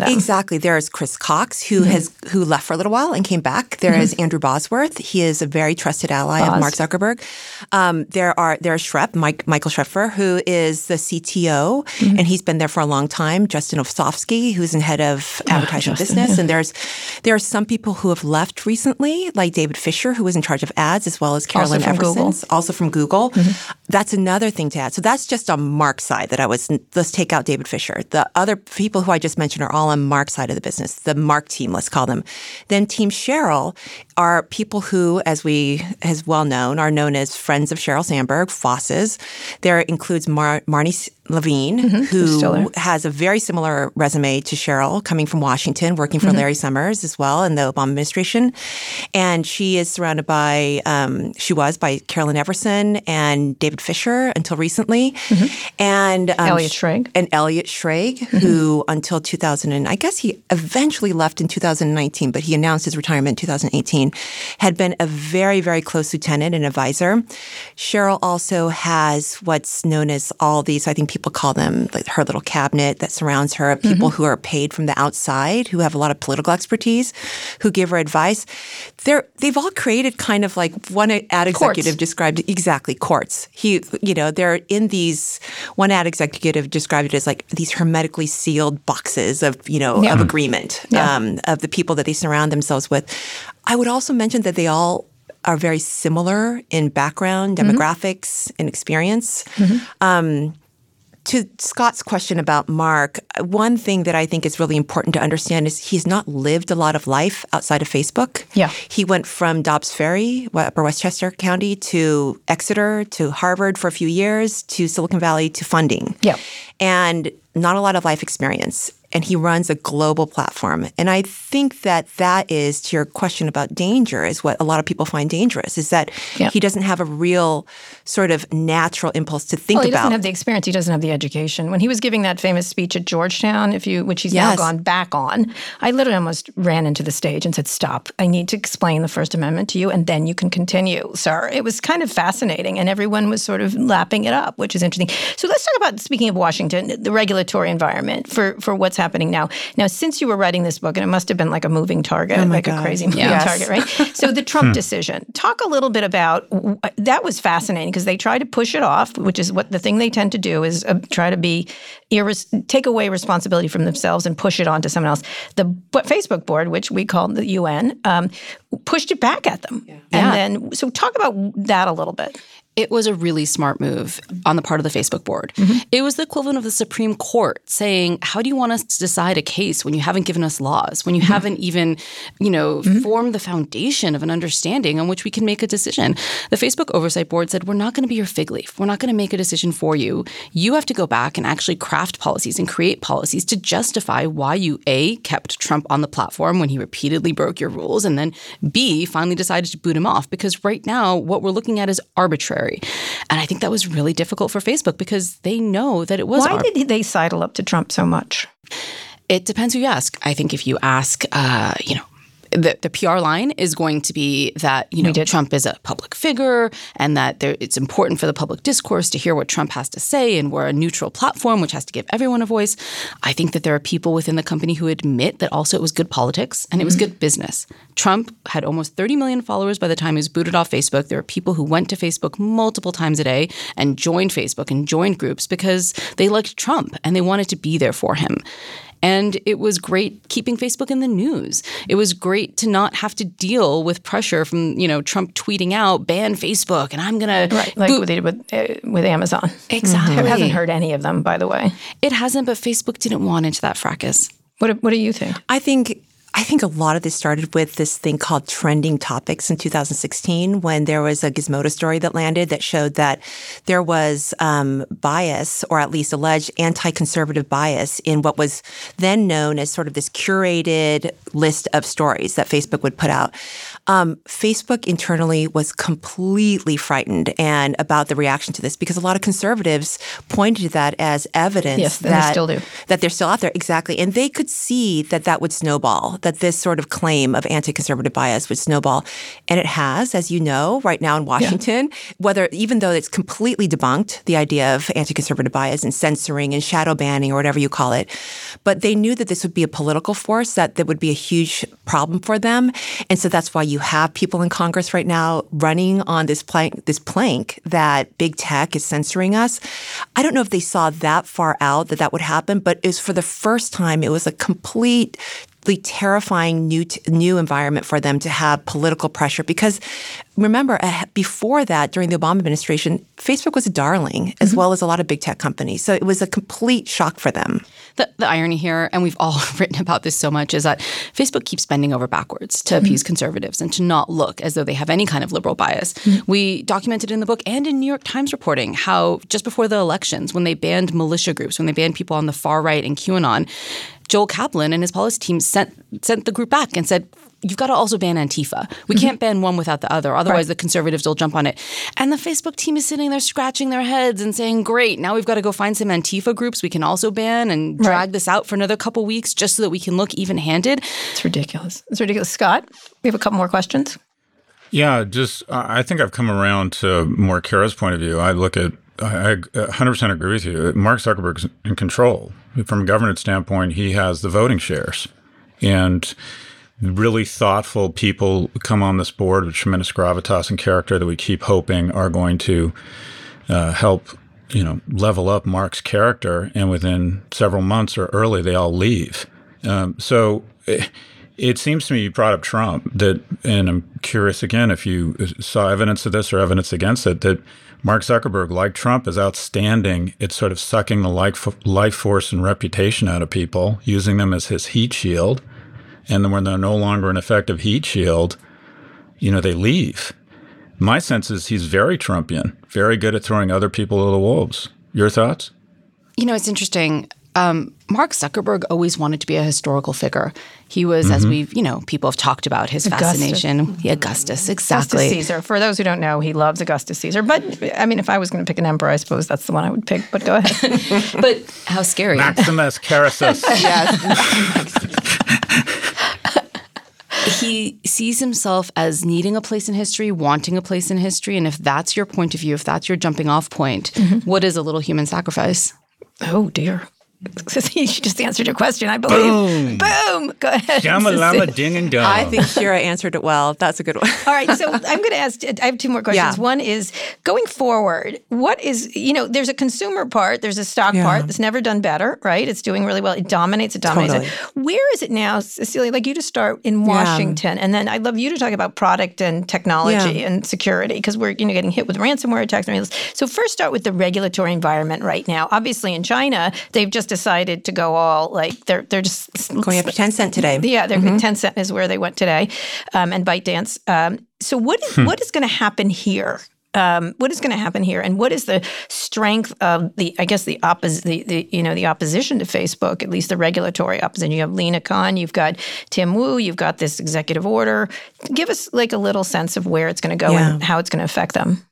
Speaker 2: them.
Speaker 3: Exactly. There is Chris Cox, who mm-hmm. has who left for a little while and came back. There mm-hmm. is Andrew Bosworth. He is a very trusted ally Boz. of Mark Zuckerberg. Um, there are there's Schrep, Mike, Michael Schrepfer, who is the C T O, mm-hmm. and he's been there for a long time. Justin Osofsky, who's in head of advertising oh, Justin, business. Yeah. And there's there are some people who have left recently, like David Fisher, who was in charge of ads, as well as Carolyn Everson, also from Google. Mm-hmm. That's another thing to add. So that's just on Mark's side that I was, let's take out David Fisher. The other people who I just mentioned are all on Mark's side of the business, the Mark team, let's call them. Then Team Sheryl are people who, as we, as well known, are known as friends of Sheryl Sandberg, Fosses. There includes Mar- Marnie Levine, mm-hmm. who has a very similar resume to Sheryl, coming from Washington, working for mm-hmm. Larry Summers as well in the Obama administration. And she is surrounded by, um, she was by Carolyn Everson and David Fisher until recently. Mm-hmm. And um,
Speaker 2: Elliot Schrage.
Speaker 3: And Elliot Schrage, mm-hmm. who until two thousand, and I guess he eventually left in two thousand nineteen, but he announced his retirement in two thousand eighteen, had been a very, very close lieutenant and advisor. Sheryl also has what's known as all these, I think people call them like her little cabinet that surrounds her, people mm-hmm. who are paid from the outside, who have a lot of political expertise, who give her advice. They're, they've all created kind of like one ad executive
Speaker 2: courts.
Speaker 3: described exactly courts. He, you know, they're in these, one ad executive described it as like these hermetically sealed boxes of, you know, yeah. of agreement yeah. um, of the people that they surround themselves with. I would also mention that they all are very similar in background, demographics, mm-hmm. and experience. Mm-hmm. Um, to Scott's question about Mark, one thing that I think is really important to understand is he's not lived a lot of life outside of Facebook.
Speaker 2: Yeah.
Speaker 3: He went from Dobbs Ferry, Upper Westchester County, to Exeter, to Harvard for a few years, to Silicon Valley, to funding.
Speaker 2: Yeah.
Speaker 3: And not a lot of life experience. And he runs a global platform. And I think that that is, to your question about danger, is what a lot of people find dangerous, is that yeah. he doesn't have a real sort of natural impulse to think
Speaker 2: well, he
Speaker 3: about.
Speaker 2: He doesn't have the experience. He doesn't have the education. When he was giving that famous speech at Georgetown, if you, which he's yes. now gone back on, I literally almost ran into the stage and said, stop, I need to explain the First Amendment to you, and then you can continue, sir. It was kind of fascinating, and everyone was sort of lapping it up, which is interesting. So let's talk about, speaking of Washington, the regulatory environment for, for what's happening now. Now, since you were writing this book, and it must have been like a moving target,
Speaker 3: oh
Speaker 2: like
Speaker 3: God.
Speaker 2: a crazy moving yes. target, right? So the Trump decision. Talk a little bit about, that was fascinating because they tried to push it off, which is what the thing they tend to do is uh, try to be, irres- take away responsibility from themselves and push it on to someone else. The but Facebook board, which we call the U N, um, pushed it back at them. Yeah. And yeah. then, so talk about that a little bit.
Speaker 6: It was a really smart move on the part of the Facebook board. Mm-hmm. It was the equivalent of the Supreme Court saying, how do you want us to decide a case when you haven't given us laws, when you mm-hmm. haven't even, you know, mm-hmm. formed the foundation of an understanding on which we can make a decision? The Facebook Oversight Board said, we're not going to be your fig leaf. We're not going to make a decision for you. You have to go back and actually craft policies and create policies to justify why you, A, kept Trump on the platform when he repeatedly broke your rules, and then B, finally decided to boot him off. Because right now, what we're looking at is arbitrary. And I think that was really difficult for Facebook because they know that it was.
Speaker 2: Why
Speaker 6: arb-
Speaker 2: did they sidle up to Trump so much?
Speaker 6: It depends who you ask. I think if you ask, uh, you know, The, the P R line is going to be that, you know, Trump is a public figure and that there, it's important for the public discourse to hear what Trump has to say, and we're a neutral platform which has to give everyone a voice. I think that there are people within the company who admit that also it was good politics and it was mm-hmm. good business. Trump had almost thirty million followers by the time he was booted off Facebook. There are people who went to Facebook multiple times a day and joined Facebook and joined groups because they liked Trump and they wanted to be there for him. And it was great keeping Facebook in the news. It was great to not have to deal with pressure from, you know, Trump tweeting out, ban Facebook, and I'm going to...
Speaker 2: Right, like boot. what they did with, uh, with Amazon.
Speaker 6: Exactly.
Speaker 2: Mm-hmm. It hasn't hurt any of them, by the way.
Speaker 6: It hasn't, but Facebook didn't want into that fracas.
Speaker 2: What, what do you think?
Speaker 3: I think... I think a lot of this started with this thing called trending topics in two thousand sixteen, when there was a Gizmodo story that landed that showed that there was um, bias, or at least alleged anti-conservative bias, in what was then known as sort of this curated list of stories that Facebook would put out. Um, Facebook internally was completely frightened and about the reaction to this because a lot of conservatives pointed to that as evidence
Speaker 2: yes,
Speaker 3: that,
Speaker 2: they still do.
Speaker 3: that they're still out there. Exactly. And they could see that that would snowball. that this sort of claim of anti-conservative bias would snowball. And it has, as you know, right now in Washington, yeah. whether even though it's completely debunked, the idea of anti-conservative bias and censoring and shadow banning or whatever you call it. But they knew that this would be a political force, that that would be a huge problem for them. And so that's why you have people in Congress right now running on this plank, this plank that big tech is censoring us. I don't know if they saw that far out that that would happen, but it was for the first time, it was a complete terrifying new t- new environment for them to have political pressure. Because remember, uh, before that, during the Obama administration, Facebook was a darling, as mm-hmm. well as a lot of big tech companies. So it was a complete shock for them.
Speaker 6: The, the irony here, and we've all written about this so much, is that Facebook keeps bending over backwards to appease mm-hmm. conservatives and to not look as though they have any kind of liberal bias. Mm-hmm. We documented in the book and in New York Times reporting how just before the elections, when they banned militia groups, when they banned people on the far right and QAnon, Joel Kaplan and his policy team sent sent the group back and said, you've got to also ban Antifa. We mm-hmm. can't ban one without the other. Otherwise, right. the conservatives will jump on it. And the Facebook team is sitting there scratching their heads and saying, great, now we've got to go find some Antifa groups we can also ban and drag right. this out for another couple weeks just so that we can look even-handed.
Speaker 2: It's ridiculous. It's ridiculous. Scott, we have a couple more questions.
Speaker 1: Yeah, just uh, I think I've come around to more Kara's point of view. I look at I one hundred percent agree with you. Mark Zuckerberg's in control. From a governance standpoint, he has the voting shares. And really thoughtful people come on this board with tremendous gravitas and character that we keep hoping are going to uh, help, you know, level up Mark's character. And within several months or early, they all leave. Um, so it, it seems to me you brought up Trump, that, and I'm curious again if you saw evidence of this or evidence against it, that Mark Zuckerberg, like Trump, is outstanding at sort of sucking the life, life force and reputation out of people, using them as his heat shield. And then when they're no longer an effective heat shield, you know, they leave. My sense is he's very Trumpian, very good at throwing other people to the wolves. Your thoughts?
Speaker 6: You know, it's interesting. Um, Mark Zuckerberg always wanted to be a historical figure. He was, mm-hmm. as we've, you know, people have talked about his Augustus. fascination. Yeah, Augustus, exactly.
Speaker 2: Augustus Caesar. For those who don't know, he loves Augustus Caesar. But, I mean, if I was going to pick an emperor, I suppose that's the one I would pick. But go ahead.
Speaker 6: But how scary.
Speaker 1: Maximus Caracus.
Speaker 6: Yes. He sees himself as needing a place in history, wanting a place in history. And if that's your point of view, if that's your jumping off point, mm-hmm. what is a little human sacrifice?
Speaker 2: Oh, dear. You just answered your question, I believe. Boom. Boom. Go ahead.
Speaker 1: Shama-lama ding and dong.
Speaker 3: I think Shira answered it well. That's a good one.
Speaker 2: All right. So I'm going to ask, I have two more questions. Yeah. One is, going forward, what is, you know, there's a consumer part, there's a stock yeah. part that's never done better, right? It's doing really well. It dominates, it dominates. Totally. It. Where is it now, Cecilia? I'd like you to start in Washington. Yeah. And then I'd love you to talk about product and technology yeah. and security, because we're, you know, getting hit with ransomware attacks. So first start with the regulatory environment right now. Obviously in China, they've just decided to go all, like, they're they're just
Speaker 3: going after Tencent today.
Speaker 2: Yeah, they're mm-hmm. Tencent is where they went today, um, and ByteDance. Um, so what is hmm. what is going to happen here? Um, what is going to happen here, and what is the strength of the, I guess the oppos- the, the you know the opposition to Facebook, at least the regulatory opposition? You have Lina Khan, you've got Tim Wu, you've got this executive order. Give us like a little sense of where it's going to go yeah. and how it's going to affect them.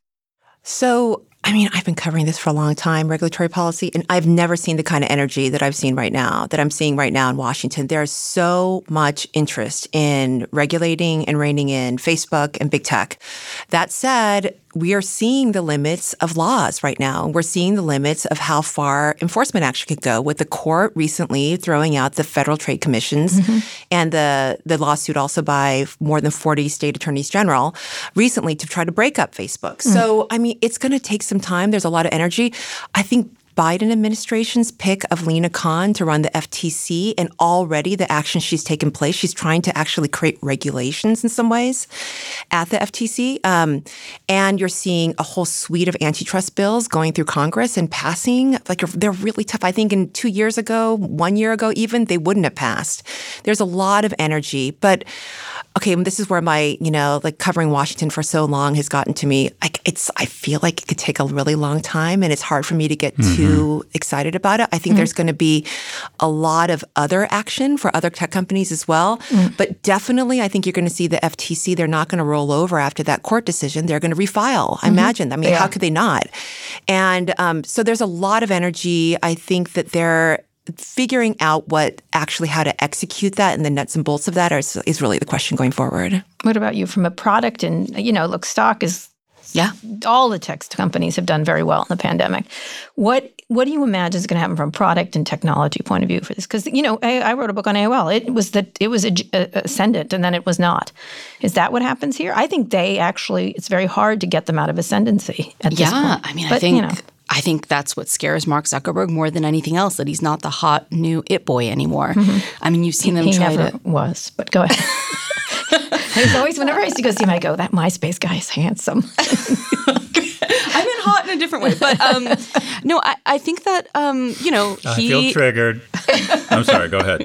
Speaker 3: So. I mean, I've been covering this for a long time, regulatory policy, and I've never seen the kind of energy that I've seen right now, that I'm seeing right now in Washington. There's so much interest in regulating and reining in Facebook and big tech. That said, we are seeing the limits of laws right now. We're seeing the limits of how far enforcement action could go, with the court recently throwing out the Federal Trade Commissions mm-hmm. and the, the lawsuit also by more than forty state attorneys general recently to try to break up Facebook. Mm-hmm. So, I mean, it's going to take some time. There's a lot of energy. I think Biden administration's pick of Lina Khan to run the F T C, and already the action she's taken place, she's trying to actually create regulations in some ways at the F T C. Um, and you're seeing a whole suite of antitrust bills going through Congress and passing. Like, they're really tough. I think in two years ago, one year ago even, they wouldn't have passed. There's a lot of energy. But okay, this is where my, you know, like covering Washington for so long has gotten to me. I, it's, I feel like it could take a really long time, and it's hard for me to get mm-hmm. too excited about it. I think mm-hmm. there's going to be a lot of other action for other tech companies as well. Mm-hmm. But definitely, I think you're going to see the F T C, they're not going to roll over after that court decision. They're going to refile. Mm-hmm. I imagine. I mean, yeah. how could they not? And um, so there's a lot of energy. I think that they're figuring out what actually how to execute that and the nuts and bolts of that is, is really the question going forward.
Speaker 2: What about you from a product? And, you know, look, stock is,
Speaker 6: yeah,
Speaker 2: all the tech companies have done very well in the pandemic. What what do you imagine is going to happen from a product and technology point of view for this? Because, you know, I, I wrote a book on A O L. It was that it was a, a, ascendant and then it was not. Is that what happens here? I think they actually, it's very hard to get them out of ascendancy at
Speaker 6: yeah,
Speaker 2: this point.
Speaker 6: Yeah, I mean,
Speaker 2: but,
Speaker 6: I think...
Speaker 2: You know,
Speaker 6: I think that's what scares Mark Zuckerberg more than anything else, that he's not the hot new it boy anymore. Mm-hmm. I mean, you've seen them
Speaker 2: he
Speaker 6: try
Speaker 2: never
Speaker 6: to...
Speaker 2: was, but go ahead. He's always, whenever I used to go see him, I go, that MySpace guy is handsome.
Speaker 6: I meant hot in a different way. But um, no, I, I think that, um, you know, he...
Speaker 1: I feel triggered. I'm sorry, go ahead.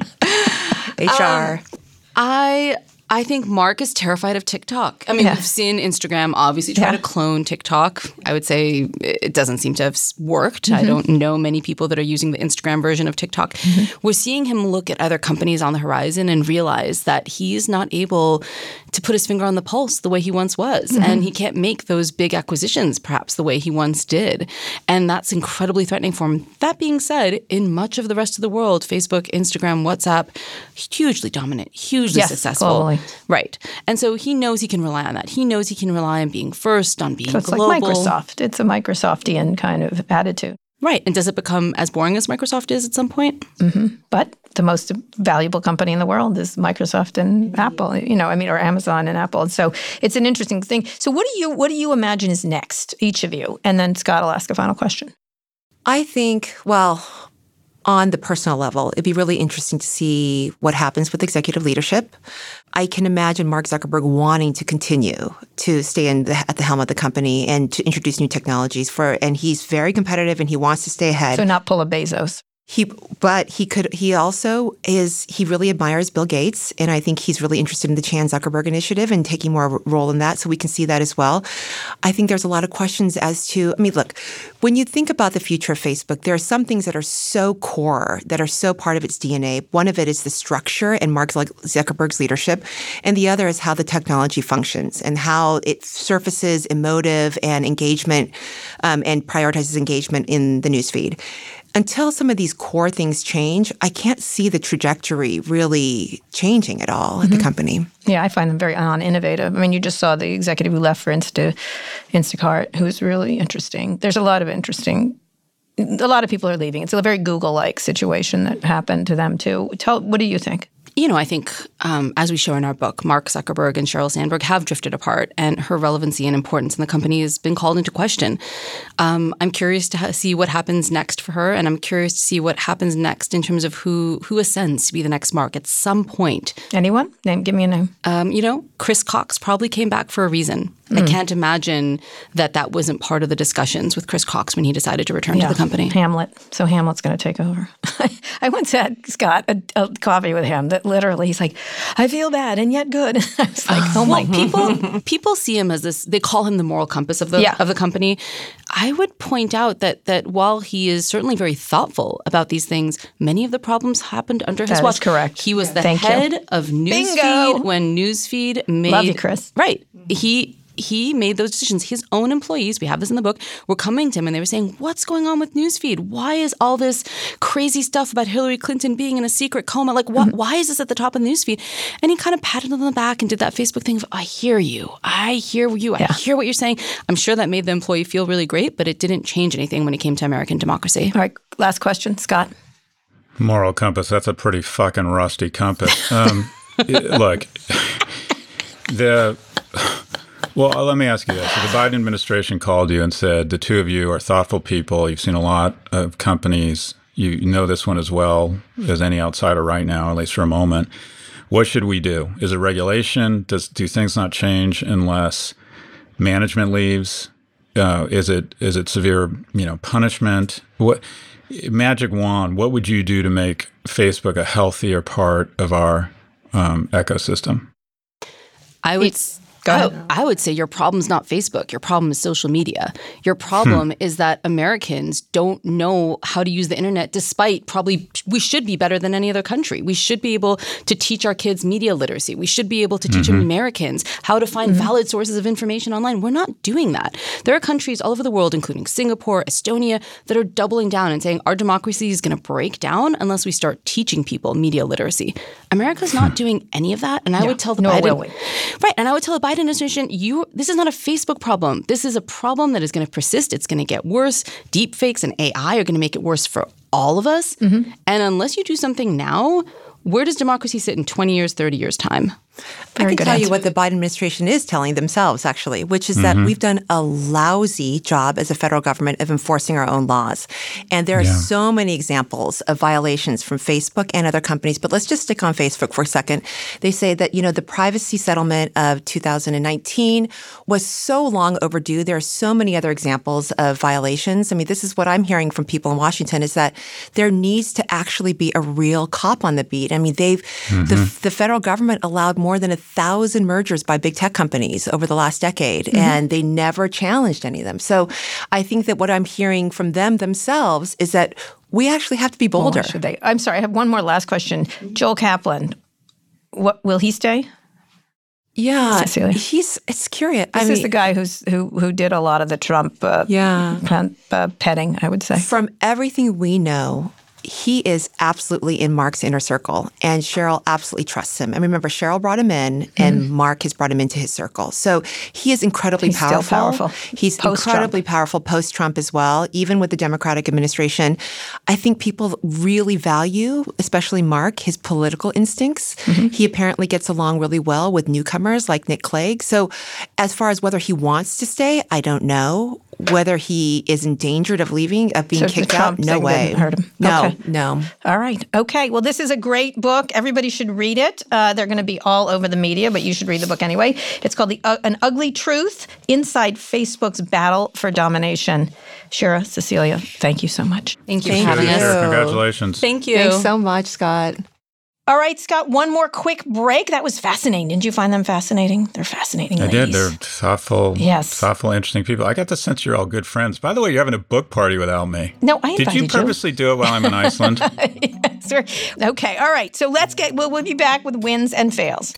Speaker 3: H R.
Speaker 6: Um, I... I think Mark is terrified of TikTok. I mean,
Speaker 2: yeah.
Speaker 6: we've seen Instagram obviously try
Speaker 2: yeah.
Speaker 6: to clone TikTok. I would say it doesn't seem to have worked. Mm-hmm. I don't know many people that are using the Instagram version of TikTok. Mm-hmm. We're seeing him look at other companies on the horizon and realize that he's not able to put his finger on the pulse the way he once was. Mm-hmm. And he can't make those big acquisitions perhaps the way he once did. And that's incredibly threatening for him. That being said, in much of the rest of the world, Facebook, Instagram, WhatsApp, hugely dominant, hugely
Speaker 2: yes,
Speaker 6: successful.
Speaker 2: Globally.
Speaker 6: Right. And so he knows he can rely on that. He knows he can rely on being first, on being
Speaker 2: so it's
Speaker 6: global.
Speaker 2: like Microsoft. It's a Microsoftian kind of attitude.
Speaker 6: Right. And does it become as boring as Microsoft is at some point?
Speaker 2: Mm-hmm. But the most valuable company in the world is Microsoft and mm-hmm. Apple, you know, I mean, or Amazon and Apple. And so it's an interesting thing. So what do you what do you imagine is next, each of you? And then Scott will ask a final question.
Speaker 3: I think, well, on the personal level, it'd be really interesting to see what happens with executive leadership. I can imagine Mark Zuckerberg wanting to continue to stay in the, at the helm of the company and to introduce new technologies for, and he's very competitive and he wants to stay ahead.
Speaker 2: So not pull a Bezos.
Speaker 3: He, but he could, he also is, he really admires Bill Gates. And I think he's really interested in the Chan Zuckerberg initiative and taking more of a role in that. So we can see that as well. I think there's a lot of questions as to, I mean, look, when you think about the future of Facebook, there are some things that are so core, that are so part of its D N A. One of it is the structure and Mark Zuckerberg's leadership. And the other is how the technology functions and how it surfaces emotive and engagement um, and prioritizes engagement in the newsfeed. Until some of these core things change, I can't see the trajectory really changing at all at mm-hmm. the company.
Speaker 2: Yeah, I find them very non-innovative. I mean, you just saw the executive who left for Insta, Instacart, who's really interesting. There's a lot of interesting, a lot of people are leaving. It's a very Google-like situation that happened to them too. Tell, what do you think?
Speaker 6: You know, I think um, as we show in our book, Mark Zuckerberg and Sheryl Sandberg have drifted apart, and her relevancy and importance in the company has been called into question. Um, I'm curious to ha- see what happens next for her, and I'm curious to see what happens next in terms of who who ascends to be the next Mark at some point.
Speaker 2: Anyone? Name? Give me a name.
Speaker 6: Um, you know, Chris Cox probably came back for a reason. Mm. I can't imagine that that wasn't part of the discussions with Chris Cox when he decided to return
Speaker 2: yeah.
Speaker 6: to the company.
Speaker 2: Hamlet. So Hamlet's going to take over. I once had, Scott, a, a coffee with him that literally he's like, I feel bad and yet good. I was like, oh my.
Speaker 6: Well, people people see him as this, they call him the moral compass of the
Speaker 2: yeah.
Speaker 6: of the company. I would point out that that while he is certainly very thoughtful about these things, many of the problems happened under his
Speaker 2: that
Speaker 6: watch.
Speaker 2: Is correct.
Speaker 6: He was the
Speaker 2: Thank
Speaker 6: head
Speaker 2: you.
Speaker 6: of Newsfeed
Speaker 2: Bingo.
Speaker 6: when Newsfeed made
Speaker 2: Love you, Chris.
Speaker 6: Right. He He made those decisions. His own employees, we have this in the book, were coming to him and they were saying, what's going on with Newsfeed? Why is all this crazy stuff about Hillary Clinton being in a secret coma? Like, what, mm-hmm. why is this at the top of Newsfeed? And he kind of patted them on the back and did that Facebook thing of, I hear you. I hear you. I yeah. hear what you're saying. I'm sure that made the employee feel really great, but it didn't change anything when it came to American democracy.
Speaker 2: All right. Last question, Scott.
Speaker 1: Moral compass. That's a pretty fucking rusty compass. Um, look, the... Well, let me ask you this. If the Biden administration called you and said, the two of you are thoughtful people, you've seen a lot of companies, you know this one as well as any outsider right now, at least for a moment, what should we do? Is it regulation? Does do things not change unless management leaves? Uh, is it is it severe, you know, punishment? What magic wand, what would you do to make Facebook a healthier part of our um, ecosystem?
Speaker 6: I would...
Speaker 2: It's, Go ahead.
Speaker 6: I, I would say your problem's not Facebook. Your problem is social media. Your problem
Speaker 1: Hmm.
Speaker 6: is that Americans don't know how to use the internet, despite probably we should be better than any other country. We should be able to teach our kids media literacy. We should be able to teach
Speaker 1: Mm-hmm.
Speaker 6: Americans how to find valid sources of information online. We're not doing that. There are countries all over the world, including Singapore, Estonia, that are doubling down and saying our democracy is going to break down unless we start teaching people media literacy. America's not doing any of that. And I would tell the
Speaker 2: nor
Speaker 6: Biden,
Speaker 2: will we.
Speaker 6: Right. And I would tell the Biden administration, you this is not a Facebook problem. This is a problem that is going to persist. It's going to get worse. Deep fakes and A I are going to make it worse for all of us.
Speaker 2: Mm-hmm.
Speaker 6: And unless you do something now, where does democracy sit in twenty years, thirty years' time?
Speaker 3: I can
Speaker 2: good
Speaker 3: tell
Speaker 2: answer.
Speaker 3: you what the Biden administration is telling themselves, actually, which is that we've done a lousy job as a federal government of enforcing our own laws. And there are
Speaker 1: Yeah.
Speaker 3: so many examples of violations from Facebook and other companies. But let's just stick on Facebook for a second. They say that, you know, the privacy settlement of two thousand nineteen was so long overdue. There are so many other examples of violations. I mean, this is what I'm hearing from people in Washington is that there needs to actually be a real cop on the beat. I mean, they've the, the federal government allowed more than a thousand mergers by big tech companies over the last decade, and they never challenged any of them. So I think that what I'm hearing from them themselves is that we actually have to be bolder.
Speaker 2: Or should they? I'm sorry. I have one more last question. Joel Kaplan, what will he stay?
Speaker 3: Yeah,
Speaker 2: Cecilia.
Speaker 3: he's it's curious.
Speaker 2: This
Speaker 3: I mean,
Speaker 2: is the guy who's who who did a lot of the Trump uh,
Speaker 3: yeah.
Speaker 2: pen, uh, petting, I would say.
Speaker 3: From everything we know, he is absolutely in Mark's inner circle, and Cheryl absolutely trusts him. And remember, Cheryl brought him in, and Mark has brought him into his circle. So he is incredibly
Speaker 2: He's
Speaker 3: powerful.
Speaker 2: still powerful.
Speaker 3: He's
Speaker 2: Post-Trump.
Speaker 3: incredibly powerful post-Trump as well, even with the Democratic administration. I think people really value, especially Mark, his political instincts. He apparently gets along really well with newcomers like Nick Clegg. So as far as whether he wants to stay, I don't know. Whether he is endangered of leaving, of being
Speaker 2: So the
Speaker 3: kicked
Speaker 2: Trump
Speaker 3: out, no
Speaker 2: thing
Speaker 3: way.
Speaker 2: didn't hurt him.
Speaker 3: No,
Speaker 2: Okay.
Speaker 3: no.
Speaker 2: All right. Okay. Well, this is a great book. Everybody should read it. Uh, they're going to be all over the media, but you should read the book anyway. It's called the uh, An Ugly Truth Inside Facebook's Battle for Domination. Shira, Cecilia, thank you so much.
Speaker 6: Thank you
Speaker 3: Thank
Speaker 6: for having
Speaker 3: you.
Speaker 6: us.
Speaker 1: Sure, congratulations.
Speaker 6: Thank you.
Speaker 3: Thanks so much, Scott.
Speaker 2: All right, Scott, one more quick break. That was fascinating. Didn't you find them fascinating? They're fascinating
Speaker 1: I
Speaker 2: ladies.
Speaker 1: did. They're thoughtful,
Speaker 2: Yes.
Speaker 1: thoughtful, interesting people. I got the sense you're all good friends. By the way, you're having a book party without me.
Speaker 2: No, I
Speaker 1: Did
Speaker 2: invited
Speaker 1: you purposely do it while I'm in Iceland?
Speaker 2: Yes, we're- okay, all right. So let's get, we'll, we'll be back with wins and fails.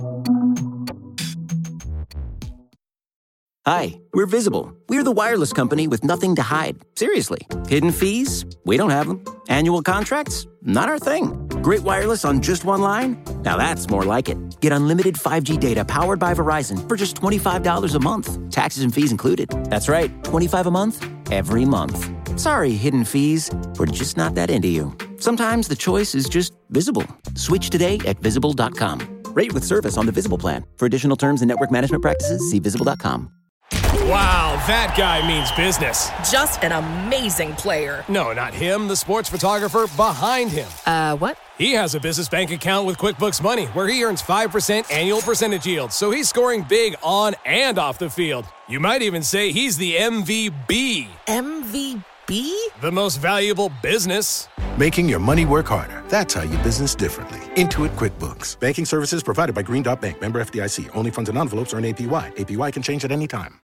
Speaker 7: Hi, we're Visible. We're the wireless company with nothing to hide. Seriously. Hidden fees? We don't have them. Annual contracts? Not our thing. Great wireless on just one line? Now that's more like it. Get unlimited five G data powered by Verizon for just twenty-five dollars a month. Taxes and fees included. That's right, twenty-five dollars a month, every month. Sorry, hidden fees. We're just not that into you. Sometimes the choice is just Visible. Switch today at visible dot com. Rate with service on the Visible plan. For additional terms and network management practices, see visible dot com.
Speaker 8: Wow, that guy means business.
Speaker 9: Just an amazing player.
Speaker 8: No, not him, the sports photographer behind him.
Speaker 9: Uh, what?
Speaker 8: He has a business bank account with QuickBooks Money where he earns five percent annual percentage yield, so he's scoring big on and off the field. You might even say he's the M V B,
Speaker 9: M V B?
Speaker 8: the most valuable business.
Speaker 10: Making your money work harder. That's how you business differently. Intuit QuickBooks. Banking services provided by Green Dot Bank. Member F D I C. Only funds and envelopes earn A P Y. A P Y can change at any time.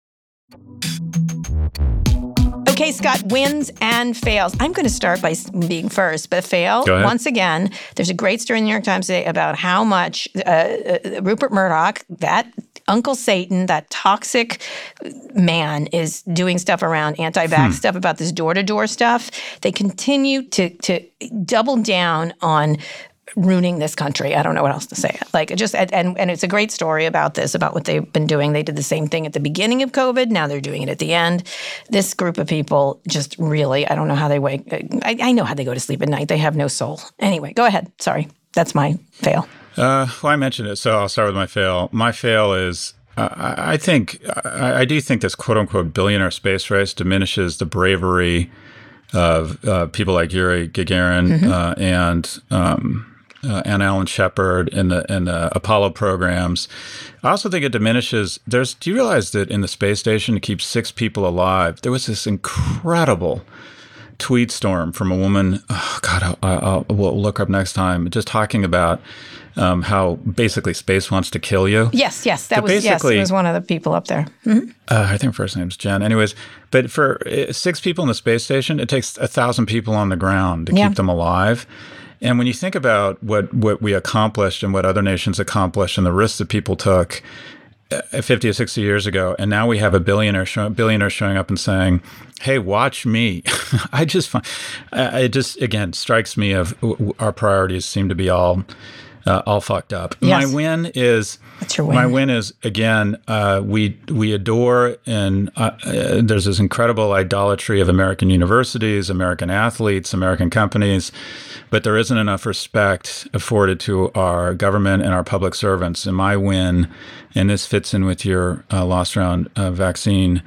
Speaker 2: Okay, Scott, wins and fails. I'm going to start by being first, but fail.
Speaker 1: Go ahead.
Speaker 2: Once again, there's a great story in the New York Times today about how much uh, uh, Rupert Murdoch, that Uncle Satan, that toxic man, is doing stuff around anti-vax
Speaker 1: Hmm.
Speaker 2: stuff, about this door-to-door stuff. They continue to to double down on ruining this country. I don't know what else to say. Like, just and and it's a great story about this, about what they've been doing. They did the same thing at the beginning of COVID. Now they're doing it at the end. This group of people just really, I don't know how they wake. I, I know how they go to sleep at night. They have no soul. Anyway, go ahead. Sorry, that's my fail.
Speaker 1: Uh, well, I mentioned it, so I'll start with my fail. My fail is, uh, I I think, I, I do think this quote-unquote billionaire space race diminishes the bravery of uh, people like Yuri Gagarin
Speaker 2: Mm-hmm.
Speaker 1: uh, and um, uh, and Alan Shepard in the in the Apollo programs. I also think it diminishes. There's. Do you realize that in the space station to keep six people alive, there was this incredible tweet storm from a woman. Oh God, I'll, I'll, we'll look her up next time. Just talking about um, how basically space wants to kill you.
Speaker 2: Yes, yes, that
Speaker 1: but
Speaker 2: was yes, it was one of the people up there. Mm-hmm.
Speaker 1: Uh, I think her first name's Jen. Anyways, but for uh, six people in the space station, it takes a thousand people on the ground to
Speaker 2: Yeah.
Speaker 1: keep them alive. And when you think about what, what we accomplished and what other nations accomplished and the risks that people took uh, fifty or sixty years ago, and now we have a billionaire, show, billionaire showing up and saying, hey, watch me. I just find, uh, it just, again, strikes me of w- our priorities seem to be all uh, all fucked up.
Speaker 2: Yes.
Speaker 1: My win is...
Speaker 2: That's your win.
Speaker 1: My win is, again, uh, we we adore and uh, uh, there's this incredible idolatry of American universities, American athletes, American companies, but there isn't enough respect afforded to our government and our public servants. And my win, and this fits in with your uh, lost round uh, vaccine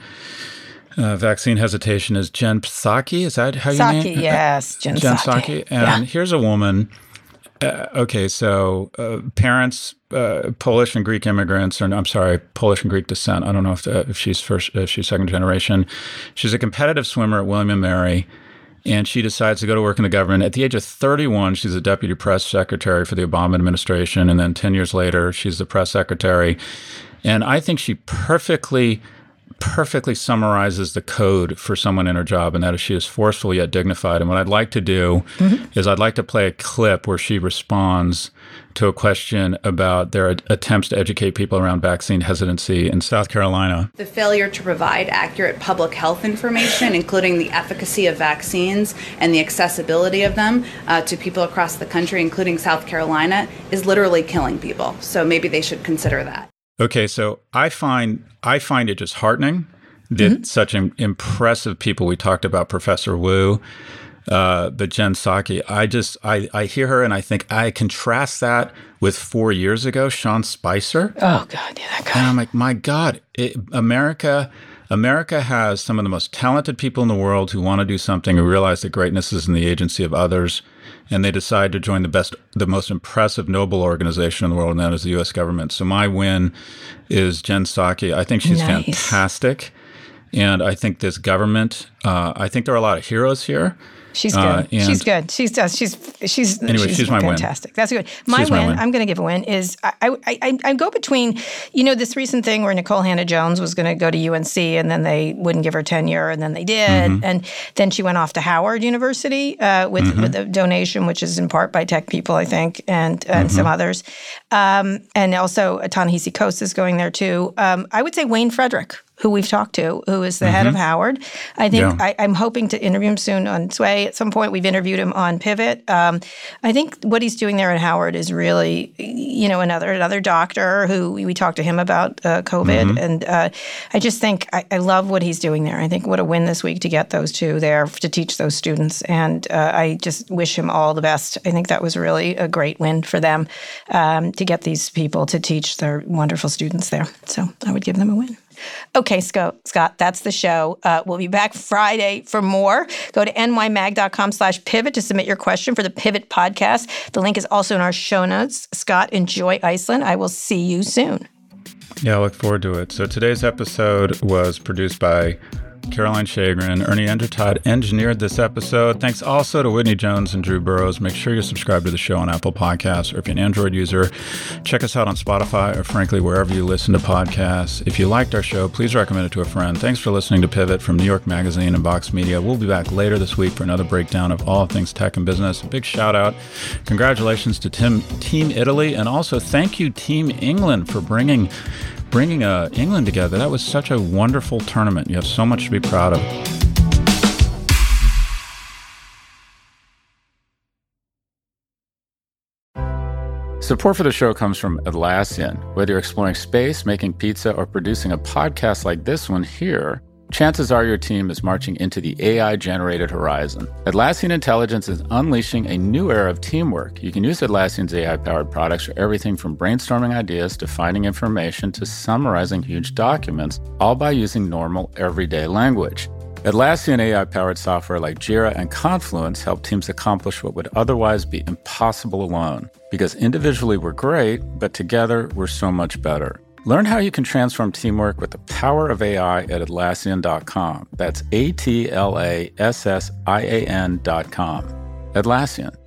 Speaker 1: uh, vaccine hesitation, is Jen Psaki. Is that how you name
Speaker 2: Psaki, yes, Jen,
Speaker 1: Jen
Speaker 2: Psaki.
Speaker 1: Psaki. And
Speaker 2: Yeah.
Speaker 1: here's a woman. Uh, okay, so uh, parents, uh, Polish and Greek immigrants, or I'm sorry, Polish and Greek descent. I don't know if, uh, if she's first, if she's second generation. She's a competitive swimmer at William and Mary, and she decides to go to work in the government. At the age of thirty-one, she's a deputy press secretary for the Obama administration, and then ten years later, she's the press secretary. And I think she perfectly perfectly summarizes the code for someone in her job, and that is she is forceful yet dignified. And what I'd like to do mm-hmm. is I'd like to play a clip where she responds to a question about their attempts to educate people around vaccine hesitancy in South Carolina.
Speaker 11: The failure to provide accurate public health information, including the efficacy of vaccines and the accessibility of them uh, to people across the country, including South Carolina, is literally killing people. So maybe they should consider that.
Speaker 1: Okay, so I find I find it just heartening that mm-hmm. such im- impressive people, we talked about Professor Wu, uh, but Jen Psaki, I just, I, I hear her and I think I contrast that with four years ago, Sean Spicer.
Speaker 2: Oh, God, yeah, that guy.
Speaker 1: And I'm like, my God, it, America... America has some of the most talented people in the world who want to do something, who realize that greatness is in the agency of others, and they decide to join the best, the most impressive, noble organization in the world, and that is the U S government. So my win is Jen Psaki. I think she's
Speaker 2: nice.
Speaker 1: fantastic, and I think this government, uh, I think there are a lot of heroes here.
Speaker 2: She's good.
Speaker 1: Uh,
Speaker 2: she's good. She's does. She's she's
Speaker 1: anyway. She's,
Speaker 2: she's
Speaker 1: my
Speaker 2: fantastic.
Speaker 1: win.
Speaker 2: That's good. My
Speaker 1: she's
Speaker 2: win.
Speaker 1: My win.
Speaker 2: I'm going to give a win. Is I, I I I go between, you know, this recent thing where Nicole Hannah-Jones was going to go to U N C and then they wouldn't give her tenure and then they did, mm-hmm. and then she went off to Howard University uh, with mm-hmm. with a donation, which is in part by tech people, I think, and and mm-hmm. some others, um, and also Ta-Nehisi Coates is going there too. Um, I would say Wayne Frederick, who we've talked to, who is the mm-hmm. head of Howard. I think yeah. I, I'm hoping to interview him soon on Sway at some point. We've interviewed him on Pivot. Um, I think what he's doing there at Howard is really, you know, another another doctor who we, we talked to him about uh, COVID. Mm-hmm. And uh, I just think I, I love what he's doing there. I think what a win this week to get those two there to teach those students. And uh, I just wish him all the best. I think that was really a great win for them um, to get these people to teach their wonderful students there. So I would give them a win. Okay, Scott, Scott, that's the show. Uh, we'll be back Friday for more. Go to nymag.com slash pivot to submit your question for the Pivot podcast. The link is also in our show notes. Scott, enjoy Iceland. I will see you soon.
Speaker 1: Yeah, I look forward to it. So today's episode was produced by Caroline Shagrin. Ernie Endertodd engineered this episode. Thanks also to Whitney Jones and Drew Burrows. Make sure you subscribe to the show on Apple Podcasts, or if you're an Android user, check us out on Spotify, or frankly, wherever you listen to podcasts. If you liked our show, please recommend it to a friend. Thanks for listening to Pivot from New York Magazine and Vox Media. We'll be back later this week for another breakdown of all things tech and business. A big shout out. Congratulations to Tim, Team Italy, and also thank you, Team England, for bringing bringing uh, England together. That was such a wonderful tournament. You have so much to be proud of. Support for the show comes from Atlassian. Whether you're exploring space, making pizza, or producing a podcast like this one here, chances are your team is marching into the A I-generated horizon. Atlassian Intelligence is unleashing a new era of teamwork. You can use Atlassian's A I-powered products for everything from brainstorming ideas to finding information to summarizing huge documents, all by using normal, everyday language. Atlassian A I-powered software like Jira and Confluence help teams accomplish what would otherwise be impossible alone. Because individually we're great, but together we're so much better. Learn how you can transform teamwork with the power of A I at Atlassian dot com. That's A T L A S S I A N dot com. Atlassian.